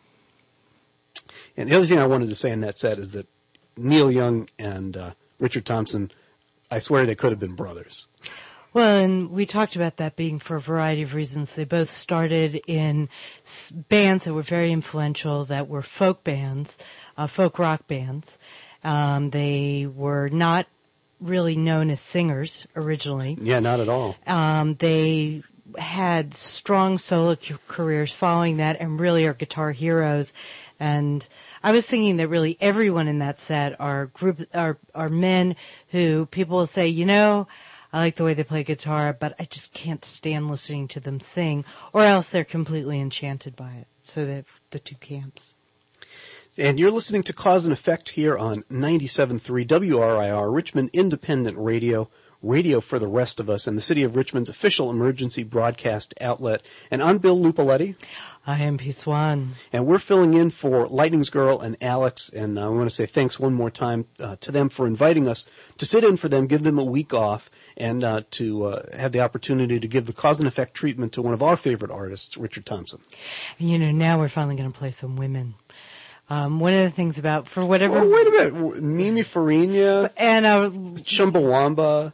And the other thing I wanted to say in that set is that Neil Young and uh, Richard Thompson, I swear they could have been brothers. Well, and we talked about that being for a variety of reasons. They both started in bands that were very influential, that were folk bands, uh, folk rock bands. Um, they were not really known as singers originally. Yeah, not at all. Um, they had strong solo c- careers following that and really are guitar heroes. And I was thinking that really everyone in that set are group are are men who people will say, you know, I like the way they play guitar, but I just can't stand listening to them sing, or else they're completely enchanted by it. So they have the two camps. And you're listening to Cause and Effect here on ninety-seven point three W R I R, Richmond Independent Radio, radio for the rest of us, and the City of Richmond's official emergency broadcast outlet. And I'm Bill Lupaletti. I am Pete Swan. And we're filling in for Lightning's Girl and Alex, and I want to say thanks one more time uh, to them for inviting us to sit in for them, give them a week off, and uh, to uh, have the opportunity to give the Cause and Effect treatment to one of our favorite artists, Richard Thompson. And, you know, now we're finally going to play some women. Um, one of the things about, for whatever... Oh, wait a minute. Mimi Farina and uh, Chumbawamba.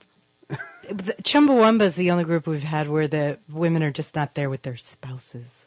Chumbawamba is the only group we've had where the women are just not there with their spouses.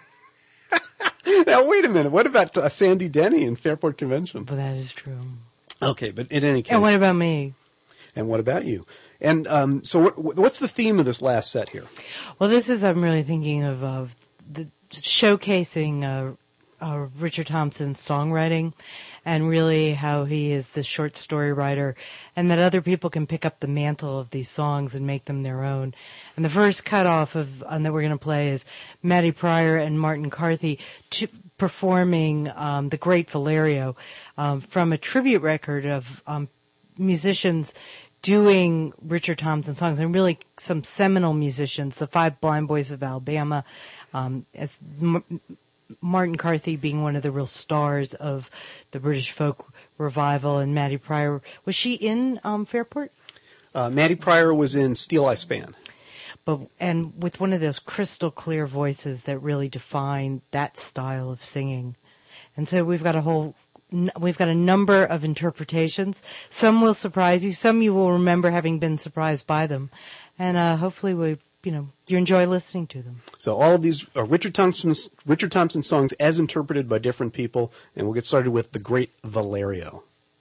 Now, wait a minute. What about uh, Sandy Denny in Fairport Convention? But that is true. Okay, but in any case... And what about me? And what about you? And um, so what, what's the theme of this last set here? Well, this is, I'm really thinking of, of the showcasing uh, uh, Richard Thompson's songwriting and really how he is the short story writer and that other people can pick up the mantle of these songs and make them their own. And the first cutoff of um, that we're going to play is Matty Pryor and Martin Carthy to, performing um, The Great Valerio um, from a tribute record of um, musicians doing Richard Thompson songs, and really some seminal musicians, the Five Blind Boys of Alabama, um, as M- Martin Carthy being one of the real stars of the British folk revival, and Matty Pryor. Was she in um, Fairport? Uh, Matty Pryor was in Steel Eye Span. But, and with one of those crystal clear voices that really define that style of singing. And so we've got a whole... We've got a number of interpretations. Some will surprise you. Some you will remember having been surprised by them. And uh, hopefully we, you know, you enjoy listening to them. So all of these are Richard Thompson's, Richard Thompson songs as interpreted by different people. And we'll get started with The Great Valerio.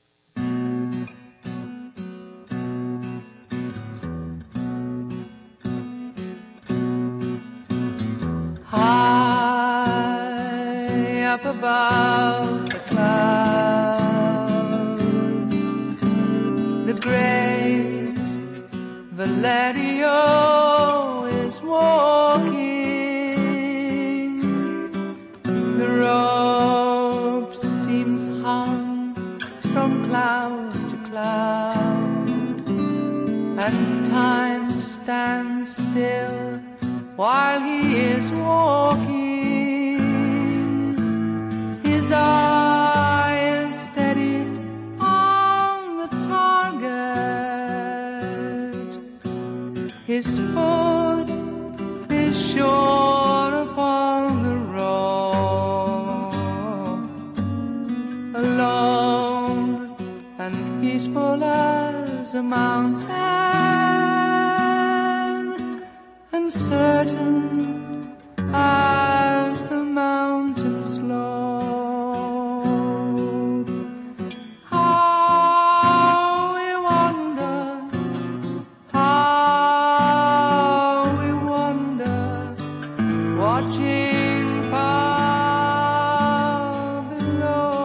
High up above the clouds, the great Valerio is walking. The rope seems hung from cloud to cloud, and stand still while he is walking. His eye is steady on the target. His foot is sure upon the road. Alone and peaceful as a mountain, and certain as the mountain slope. How we wander, how we wander, watching far below.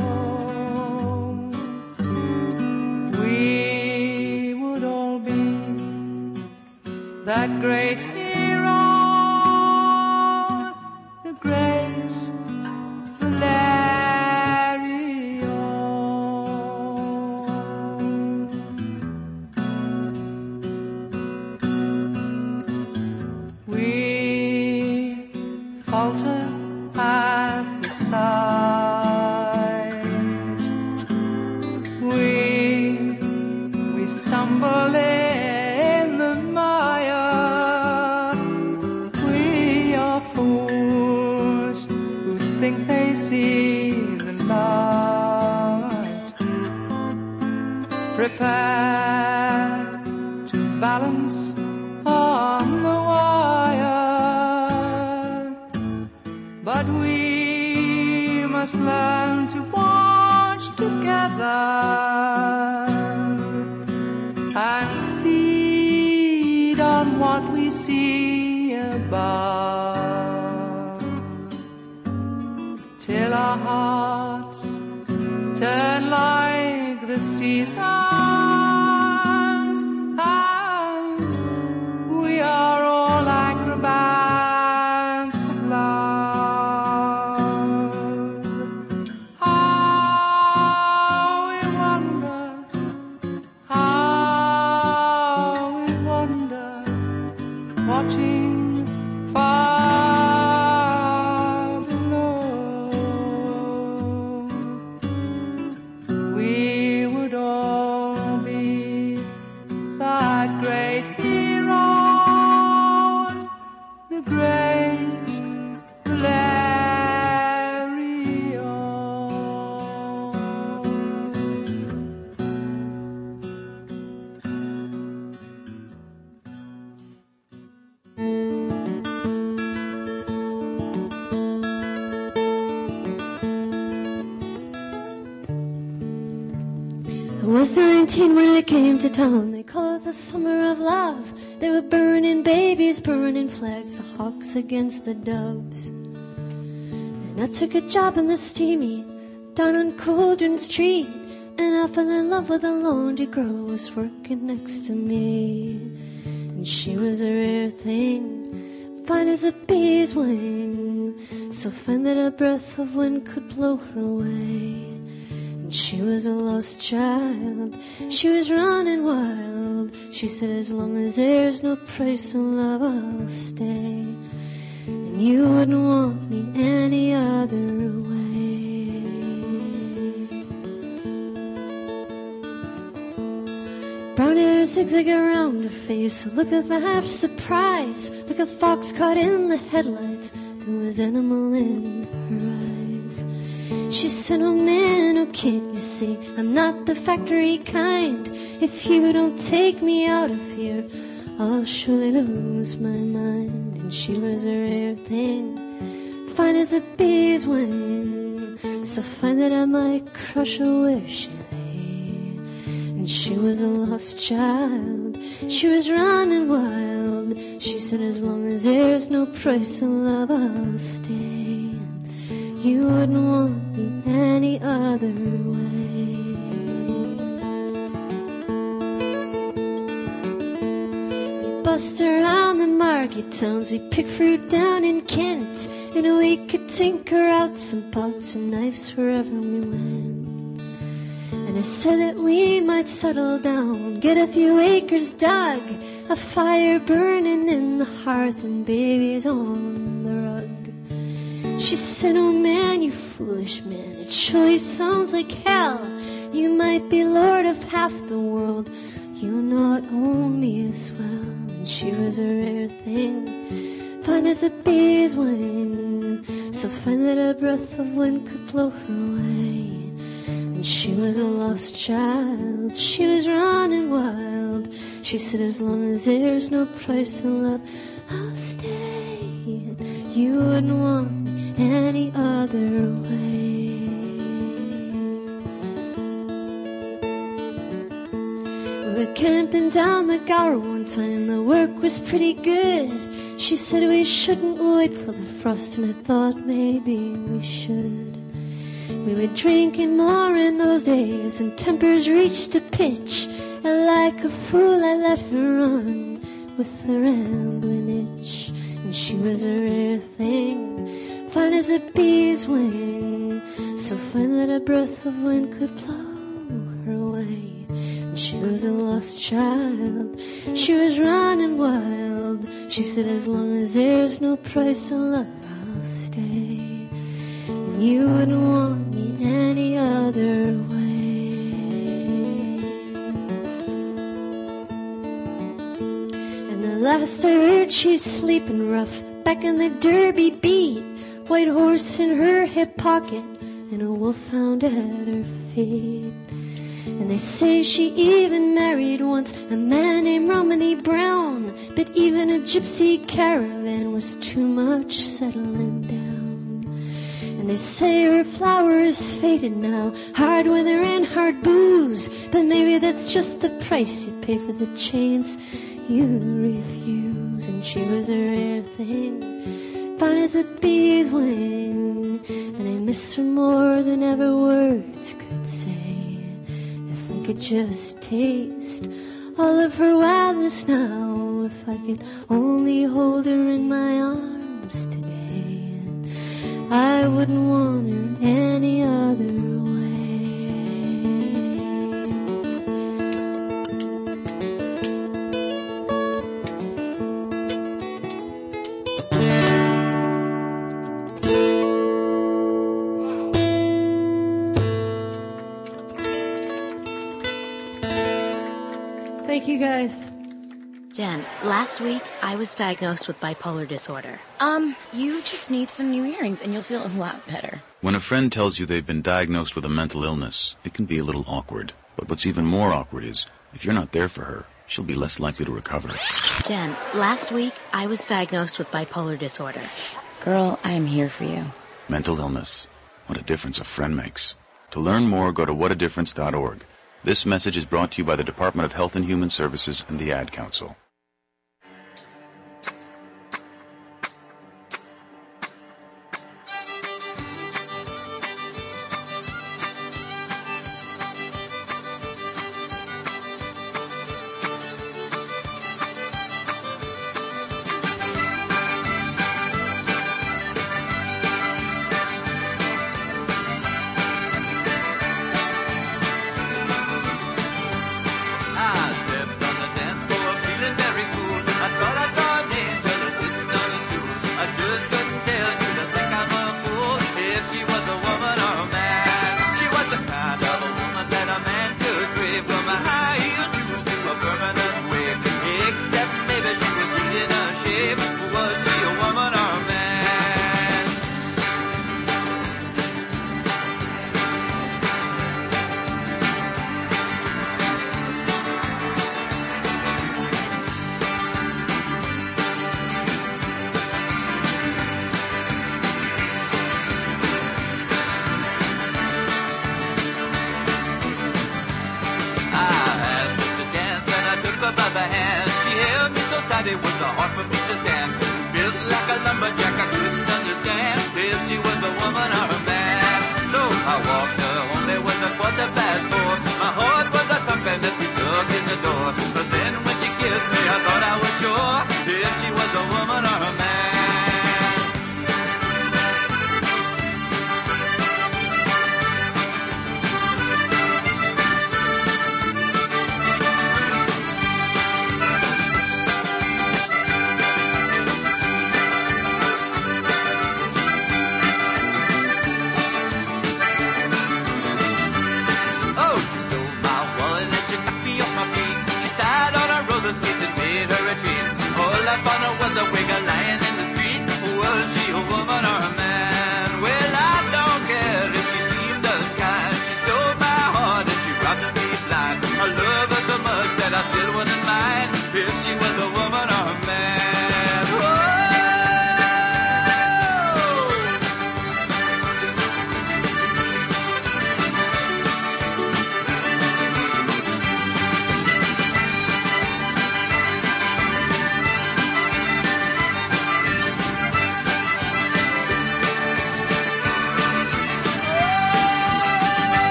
We would all be that great hero, the great Valerio. We falter at the sight. We we stumble in the mire. We are fools who think they see the light. Prepare to balance on the wire, but we must learn to watch together and feed on what we see above, till our hearts turn like the seasons, and we are all acrobats of love. How we wonder, how we wonder, watching far below. We would all be that great hero, the great Valerio. I was nineteen when I came to town. They call it the summer of love. They were burning babies, burning flags, the hawks against the doves. And I took a job in the steamy down on Cauldron Street, and I fell in love with a laundry girl who was working next to me. And she was a rare thing, fine as a bee's wing, so fine that a breath of wind could blow her away. And she was a lost child, she was running wild. She said, as long as there's no price in love, I'll stay. And you wouldn't want me any other way. Brown hair zigzag around her face, a look of half surprise, like a fox caught in the headlights. There was animal in her eyes. She said, oh man, oh can't you see, I'm not the factory kind. If you don't take me out of here, I'll surely lose my mind. And she was a rare thing, fine as a bee's wing, so fine that I might crush her where she lay. And she was a lost child, she was running wild. She said, as long as there's no price in love, I'll stay. You wouldn't want me any other way. We bust around the market towns, we pick fruit down in Kent, and we could tinker out some pots and knives wherever we went. And I said that we might settle down, get a few acres dug, a fire burning in the hearth and babies on the rug. She said, oh man, you foolish man, it surely sounds like hell. You might be lord of half the world, you not own me as well. And she was a rare thing, fine as a bee's wing, so fine that a breath of wind could blow her away. And she was a lost child, she was running wild. She said, as long as there's no price in love, I'll stay. You wouldn't want me any other way. We were camping down the Gower one time, the work was pretty good. She said we shouldn't wait for the frost, and I thought maybe we should. We were drinking more in those days, and tempers reached a pitch. And like a fool I let her run with a rambling itch. And she was a rare thing, fine as a bee's wing, so fine that a breath of wind could blow her away. And she was a lost child, she was running wild. She said, as long as there's no price on love, I'll stay. And you wouldn't want me any other way. Last I heard, she's sleeping rough back in the Derby beat. White horse in her hip pocket and a wolfhound at her feet. And they say she even married once a man named Romney Brown, but even a gypsy caravan was too much settling down. And they say her flower is faded now, hard weather and hard booze, but maybe that's just the price you pay for the chance you refuse. And she was a rare thing, fine as a bee's wing, and I miss her more than ever words could say. If I could just taste all of her wildness now, if I could only hold her in my arms today, and I wouldn't want her any other way. Thank you, guys. Jen, last week I was diagnosed with bipolar disorder. Um, you just need some new earrings and you'll feel a lot better. When a friend tells you they've been diagnosed with a mental illness, it can be a little awkward. But what's even more awkward is, if you're not there for her, she'll be less likely to recover. Jen, last week I was diagnosed with bipolar disorder. Girl, I am here for you. Mental illness. What a difference a friend makes. To learn more, go to what a difference dot org. This message is brought to you by the Department of Health and Human Services and the Ad Council. I stepped on the dance floor feeling down.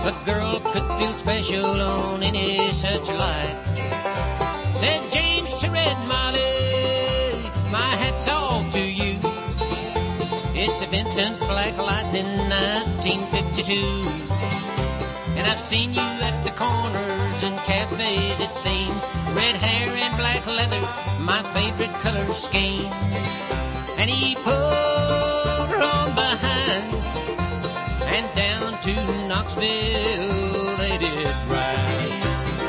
a girl could feel special on any such light. Said James to Red Molly, my hat's off to you. It's a Vincent Black Lightning nineteen fifty-two. And I've seen you at the corners and cafes, it seems. Red hair and black leather, my favorite color scheme. And he pulled her on behind, and down to Knoxville they did ride.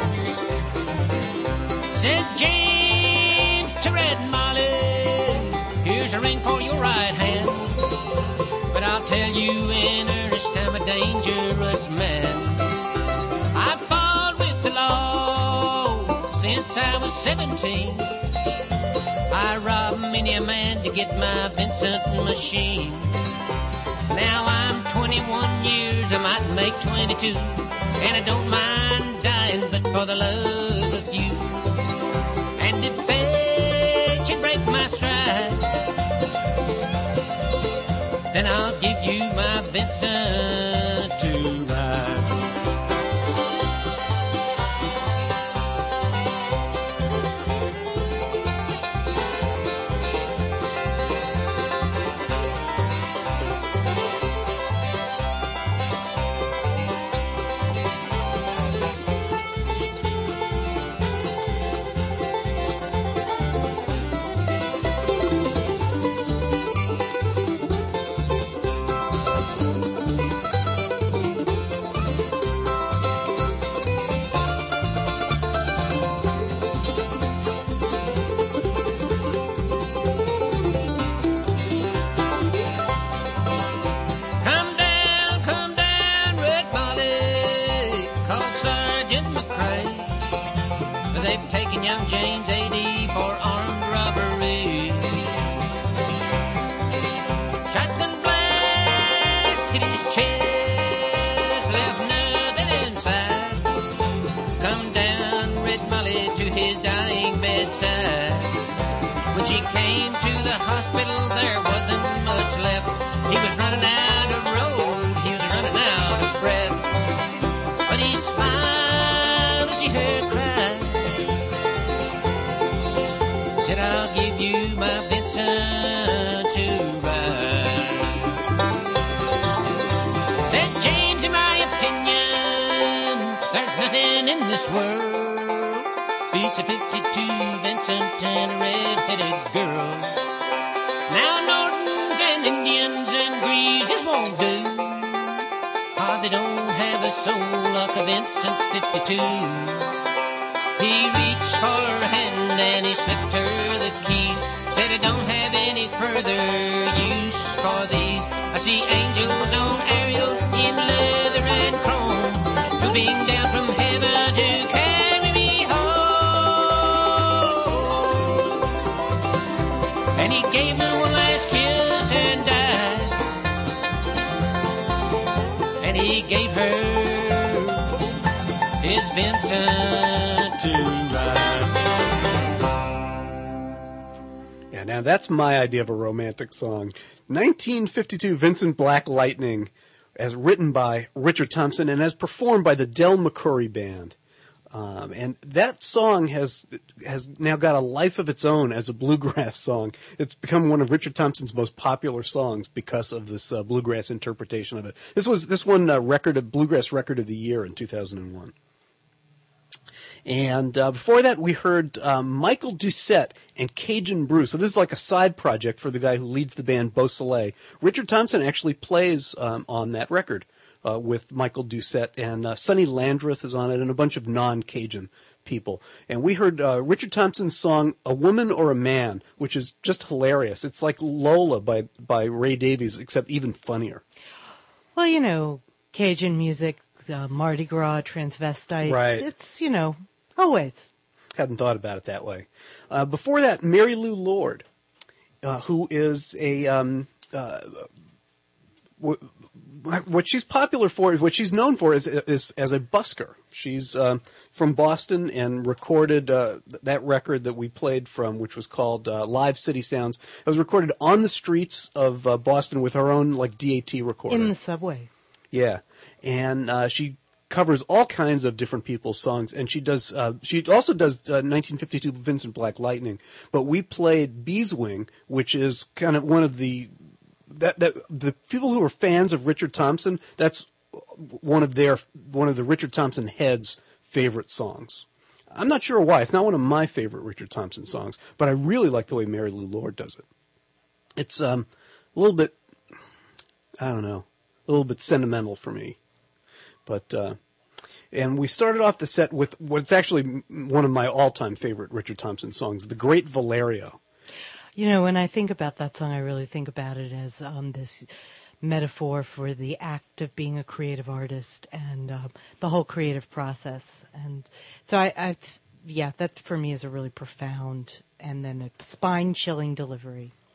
Said James to Red Molly, here's a ring for your right hand. But I'll tell you in earnest, I'm a dangerous man. I fought with the law since I was seventeen. I robbed many a man to get my Vincent machine. Now I'm twenty-one years, I might make twenty-two, and I don't mind dying, but for the love of you. And if fate should break my stride, then I'll give you my Vincent to ride. Young James A D for armed robbery. Shotgun blast hit his chest, left nothing inside. Come down Red Molly to his dying bedside. When she came to the hospital, there wasn't much left. He was running out of road, he was running out of breath. But he smiled as she heard cry. Said I'll give you my Vincent to ride. Said James, in my opinion, there's nothing in this world beats a fifty-two Vincent and a red-headed girl. Now Nortons and Indians and Greases won't do. Oh, they don't have a soul like a Vincent fifty-two. He reached for her hand and he slipped her the keys. Said I don't have any further use for these. I see angels on Ariel in leather and chrome, drooping down from heaven to carry me home. And he gave her one last kiss and died. And he gave her his Vincent to ride. Yeah, now that's my idea of a romantic song. nineteen fifty-two Vincent Black Lightning, as written by Richard Thompson and as performed by the Del McCoury Band. Um, and that song has has now got a life of its own as a bluegrass song. It's become one of Richard Thompson's most popular songs because of this uh, bluegrass interpretation of it. This was this won uh, record of bluegrass record of the year in two thousand one. And uh, before that, we heard um, Michael Doucette and Cajun Brew. So this is like a side project for the guy who leads the band, Beau Soleil. Richard Thompson actually plays um, on that record uh, with Michael Doucette, and uh, Sonny Landreth is on it, and a bunch of non-Cajun people. And we heard uh, Richard Thompson's song, A Woman or a Man, which is just hilarious. It's like Lola by, by Ray Davies, except even funnier. Well, you know, Cajun music, uh, Mardi Gras, transvestites. Right. It's, you know, always. Hadn't thought about it that way. Uh, before that, Mary Lou Lord, uh, who is a um, uh, w- what she's popular for, what she's known for, is, is as a busker. She's uh, from Boston and recorded uh, that record that we played from, which was called uh, Live City Sounds. It was recorded on the streets of uh, Boston with her own like D A T recorder In the subway. Yeah, and uh, she covers all kinds of different people's songs, and she does. Uh, she also does uh, nineteen fifty-two Vincent Black Lightning. But we played Beeswing, which is kind of one of the that that the people who are fans of Richard Thompson. That's one of their one of the Richard Thompson heads' favorite songs. I'm not sure why. It's not one of my favorite Richard Thompson songs, but I really like the way Mary Lou Lord does it. It's um, a little bit, I don't know, a little bit sentimental for me. But, uh, and we started off the set with what's actually one of my all-time favorite Richard Thompson songs, The Great Valerio. You know, when I think about that song, I really think about it as um, this metaphor for the act of being a creative artist and uh, the whole creative process. And so I, I, yeah, that for me is a really profound and then a spine-chilling delivery.